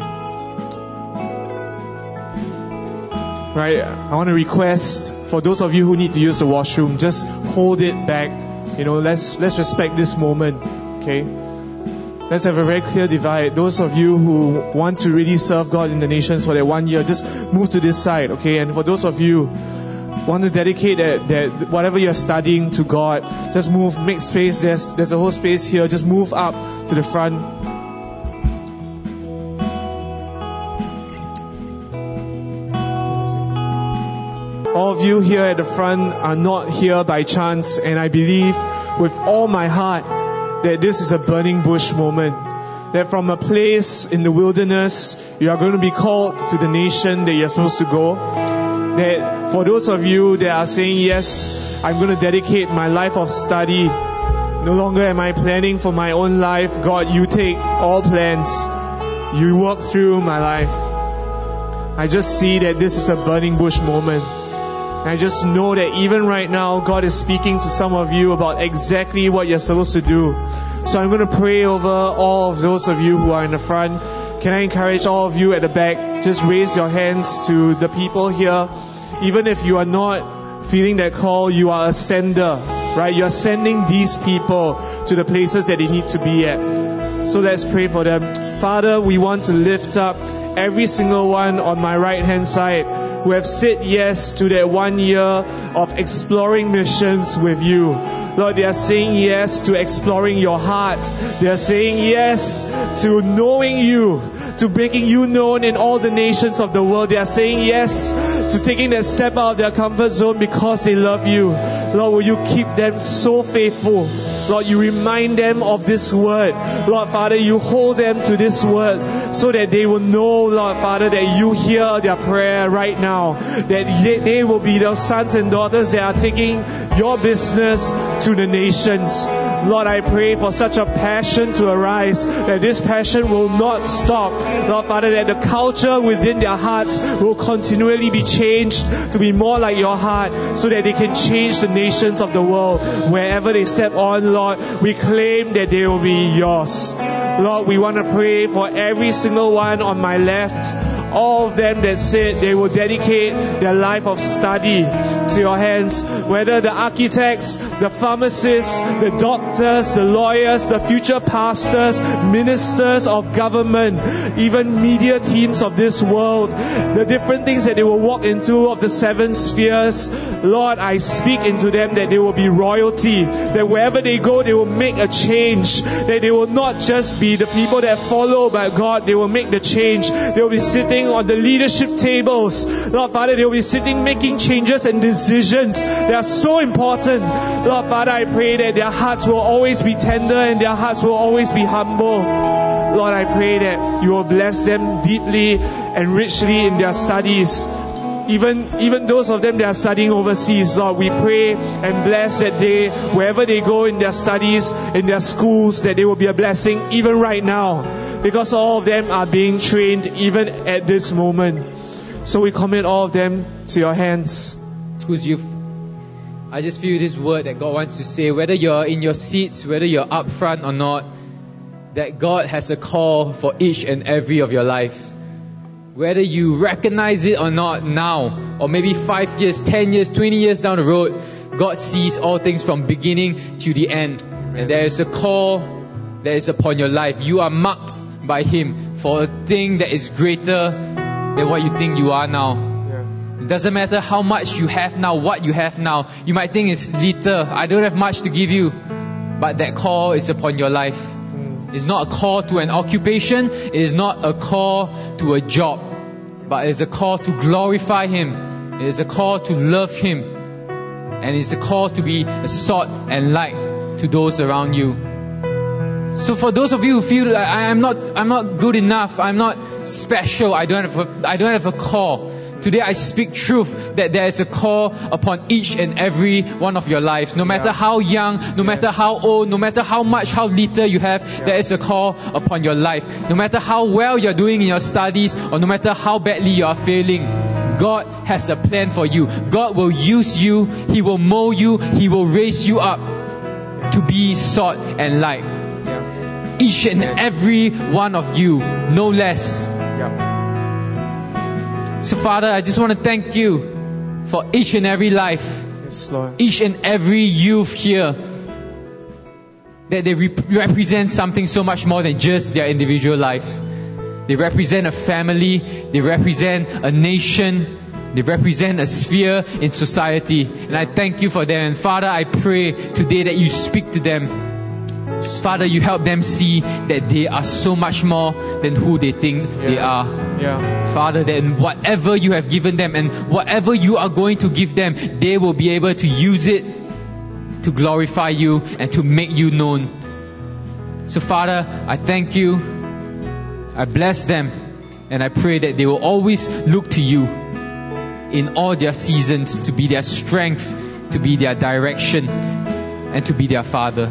Speaker 4: Right? I want to request for those of you who need to use the washroom, just hold it back. You know, let's, let's respect this moment. Okay? Let's have a very clear divide. Those of you who want to really serve God in the nations for that one year, just move to this side, okay? And for those of you who want to dedicate that, that whatever you're studying to God, just move, make space. There's, there's a whole space here. Just move up to the front. All of you here at the front are not here by chance, and I believe with all my heart that this is a burning bush moment. That from a place in the wilderness, you are going to be called to the nation that you're supposed to go. That for those of you that are saying, yes, I'm going to dedicate my life of study. No longer am I planning for my own life. God, you take all plans. You work through my life. I just see that this is a burning bush moment. I just know that even right now, God is speaking to some of you about exactly what you're supposed to do. So I'm going to pray over all of those of you who are in the front. Can I encourage all of you at the back, just raise your hands to the people here. Even if you are not feeling that call, you are a sender, right? You're sending these people to the places that they need to be at. So let's pray for them. Father, we want to lift up every single one on my right hand side who have said yes to that one year of exploring missions with you. Lord, they are saying yes to exploring your heart. They are saying yes to knowing you, to making you known in all the nations of the world. They are saying yes to taking that step out of their comfort zone because they love you. Lord, will you keep them so faithful? Lord, you remind them of this word. Lord, Father, you hold them to this word so that they will know, Lord, Father, that you hear their prayer right now. That they will be those sons and daughters that are taking your business to the nations. Lord, I pray for such a passion to arise, that this passion will not stop. Lord, Father, that the culture within their hearts will continually be changed to be more like your heart so that they can change the nations of the world. Wherever they step on, Lord, we claim that they will be yours. Lord, we want to pray for every single one on my left, all of them that said they will dedicate their life of study to your hands, whether the architects, the pharmacists, the doctors, the lawyers, the future pastors, ministers of government, even media teams of this world, the different things that they will walk into of the seven spheres. Lord, I speak into them that they will be royalty, that wherever they go, they will make a change, that they will not just be the people that follow, but God, they will make the change. They will be sitting on the leadership tables. Lord Father, they will be sitting making changes and decisions that are so important. Lord Father, I pray that their hearts will always be tender and their hearts will always be humble. Lord, I pray that you will bless them deeply and richly in their studies. Even, even those of them that are studying overseas, Lord, we pray and bless that they, wherever they go in their studies, in their schools, that they will be a blessing even right now, because all of them are being trained even at this moment. So we commit all of them to your hands.
Speaker 5: Who's you? I just feel this word that God wants to say, whether you're in your seats, whether you're up front or not, that God has a call for each and every of your life. Whether you recognize it or not now, or maybe five years, ten years, twenty years down the road, God sees all things from beginning to the end. And there is a call that is upon your life. You are marked by Him for a thing that is greater than what you think you are now. It doesn't matter how much you have now, what you have now. You might think it's little. I don't have much to give you. But that call is upon your life. It's not a call to an occupation. It is not a call to a job. But it is a call to glorify Him. It is a call to love Him. And it's a call to be a salt and light to those around you. So for those of you who feel like I'm not, I'm not good enough, I'm not special, I don't have a, I don't have a call Today I speak truth that there is a call upon each and every one of your lives. No matter
Speaker 4: Yeah.
Speaker 5: how young, no matter
Speaker 4: Yes.
Speaker 5: how old, no matter how much, how little you have, there is a call upon your life. No matter how well you're doing in your studies, or no matter how badly you are failing, God has a plan for you. God will use you. He will mold you. He will raise you up to be salt and light.
Speaker 4: Yeah.
Speaker 5: Each and every one of you, no less.
Speaker 4: Yeah.
Speaker 5: So Father, I just want to thank you for each and every life,
Speaker 4: Yes, Lord.
Speaker 5: each and every youth here, that they rep- represent something so much more than just their individual life. They represent a family, they represent a nation, they represent a sphere in society. And I thank you for them. And Father, I pray today that you speak to them. Father, you help them see that they are so much more than who they think they are.
Speaker 4: Yeah.
Speaker 5: Father, that whatever you have given them and whatever you are going to give them, they will be able to use it to glorify you and to make you known. So Father, I thank you. I bless them. And I pray that they will always look to you in all their seasons to be their strength, to be their direction, and to be their Father.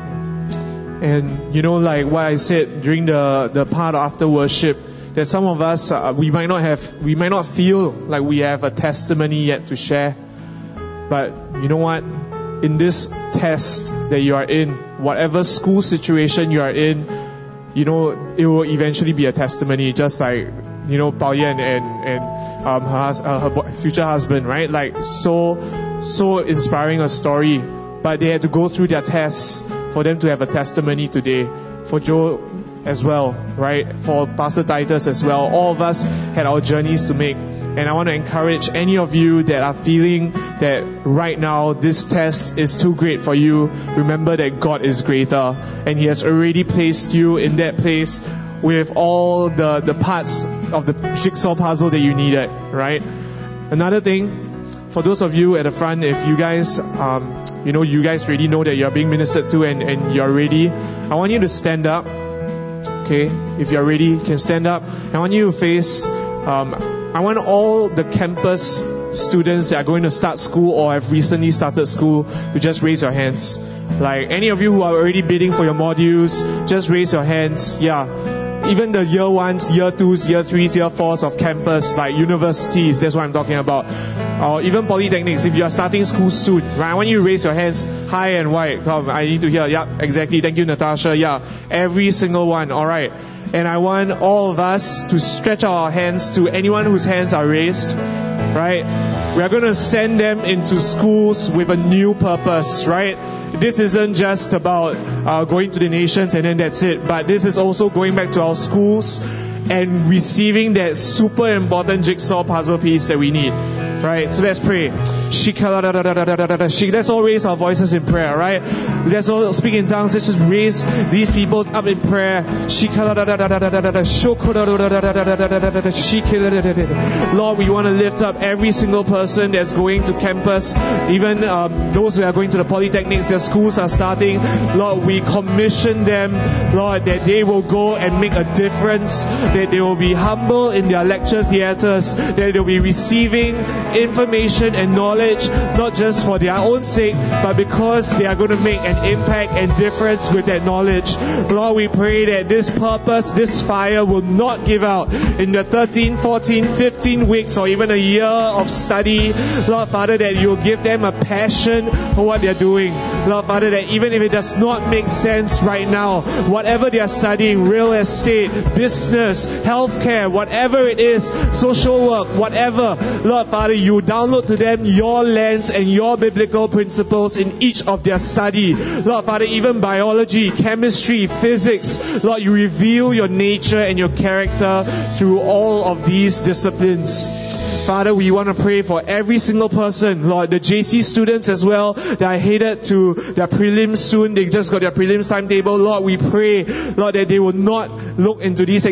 Speaker 4: And you know, like what I said during the, the part after worship, that some of us, uh, we might not have, we might not feel like we have a testimony yet to share. But you know what? In this test that you are in, whatever school situation you are in, you know, it will eventually be a testimony, just like, you know, Pao Yan and, and um, her, hus- uh, her bo- future husband, right? Like, so, so inspiring a story. But they had to go through their tests for them to have a testimony today. For Joe as well, right? For Pastor Titus as well. All of us had our journeys to make. And I want to encourage any of you that are feeling that right now this test is too great for you. Remember that God is greater. And He has already placed you in that place with all the, the parts of the jigsaw puzzle that you needed, right? Another thing, for those of you at the front, if you guys, um, you know, you guys already know that you're being ministered to and, and you're ready, I want you to stand up. Okay? If you're ready, you can stand up. I want you to face, um, I want all the campus students that are going to start school or have recently started school to just raise your hands. Like any of you who are already bidding for your modules, just raise your hands. Yeah. Even the year ones, year twos, year threes, year fours of campus, like universities, that's what I'm talking about. Or even polytechnics, if you are starting school soon, right? I want you to raise your hands high and wide. Come, I need to hear. Yeah, exactly. Thank you, Natasha. Yeah, every single one. All right. And I want all of us to stretch our hands to anyone whose hands are raised, right? We are going to send them into schools with a new purpose, right? This isn't just about uh, going to the nations and then that's it, but this is also going back to our schools and receiving that super important jigsaw puzzle piece that we need, right? So let's pray. Let's all raise our voices in prayer, right? Let's all speak in tongues. Let's just raise these people up in prayer. Lord, we want to lift up every single person that's going to campus, even um, those who are going to the polytechnics, their schools are starting. Lord, we commission them, Lord, that they will go and make a difference, that they will be humble in their lecture theatres, that they will be receiving information and knowledge, not just for their own sake, but because they are going to make an impact and difference with that knowledge. Lord, we pray that this purpose, this fire will not give out in the thirteen, fourteen, fifteen weeks or even a year of study. Lord Father, that you'll give them a passion for what they're doing. Lord Father, that even if it does not make sense right now, whatever they are studying, real estate, business, healthcare, whatever it is, social work, whatever, Lord Father, you download to them your lens and your biblical principles in each of their study. Lord Father, even biology, chemistry, physics, Lord, you reveal your nature and your character through all of these disciplines. Father, we want to pray for every single person, Lord, the J C students as well that are headed to their prelims soon. They just got their prelims timetable. Lord, we pray, Lord, that they will not look into these exams with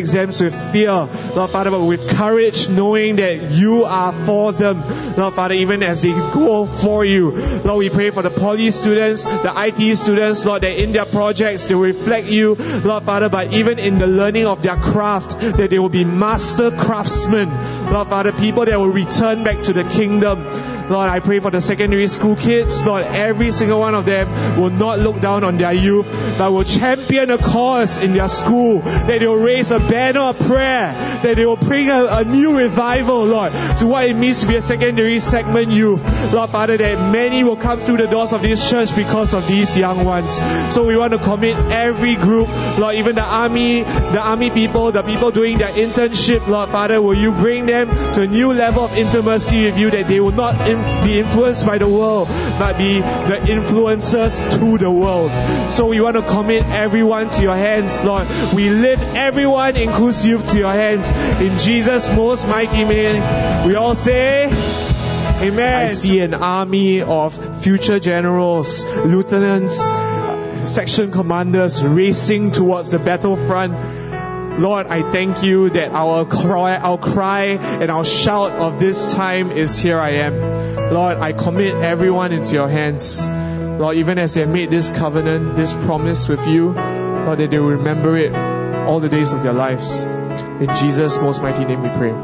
Speaker 4: with fear, Lord Father, but with courage, knowing that you are for them, Lord Father, even as they go for you. Lord, we pray for the poly students, the I T students, Lord, that in their projects they will reflect you, Lord Father, but even in the learning of their craft, that they will be master craftsmen, Lord Father, people that will return back to the kingdom. Lord, I pray for the secondary school kids. Lord, every single one of them will not look down on their youth, but will champion a cause in their school, that they will raise a banner of prayer, that they will bring a, a new revival, Lord, to what it means to be a secondary segment youth. Lord Father, that many will come through the doors of this church because of these young ones. So we want to commit every group, Lord, even the army, the army people, the people doing their internship, Lord Father, will you bring them to a new level of intimacy with you, that they will not in be influenced by the world, but be the influencers to the world. So we want to commit everyone to your hands, Lord. We lift everyone, inclusive, to your hands. In Jesus' most mighty name, we all say, Amen. I see an army of future generals, lieutenants, section commanders racing towards the battlefront. Lord, I thank you that our cry, our cry and our shout of this time is, here I am. Lord, I commit everyone into your hands. Lord, even as they have made this covenant, this promise with you, Lord, that they will remember it all the days of their lives. In Jesus' most mighty name we pray.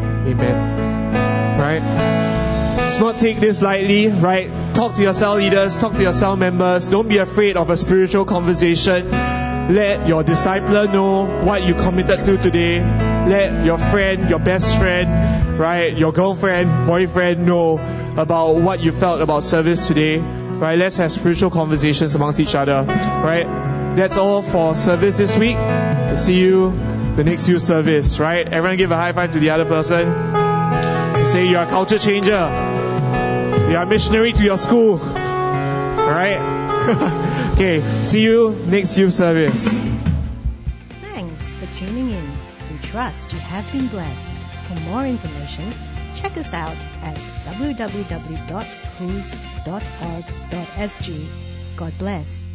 Speaker 4: Amen. Right? Let's not take this lightly, right? Talk to your cell leaders, talk to your cell members. Don't be afraid of a spiritual conversation. Let your discipler know what you committed to today. Let your friend, your best friend, right, your girlfriend, boyfriend know about what you felt about service today. Right? Let's have spiritual conversations amongst each other. Right? That's all for service this week. We'll see you the next youth service. Right? Everyone give a high five to the other person. Say you're a culture changer. You're a missionary to your school. Alright? Okay, see you next youth service.
Speaker 6: Thanks for tuning in. We trust you have been blessed. For more information, check us out at w w w dot whos dot org dot s g. God bless.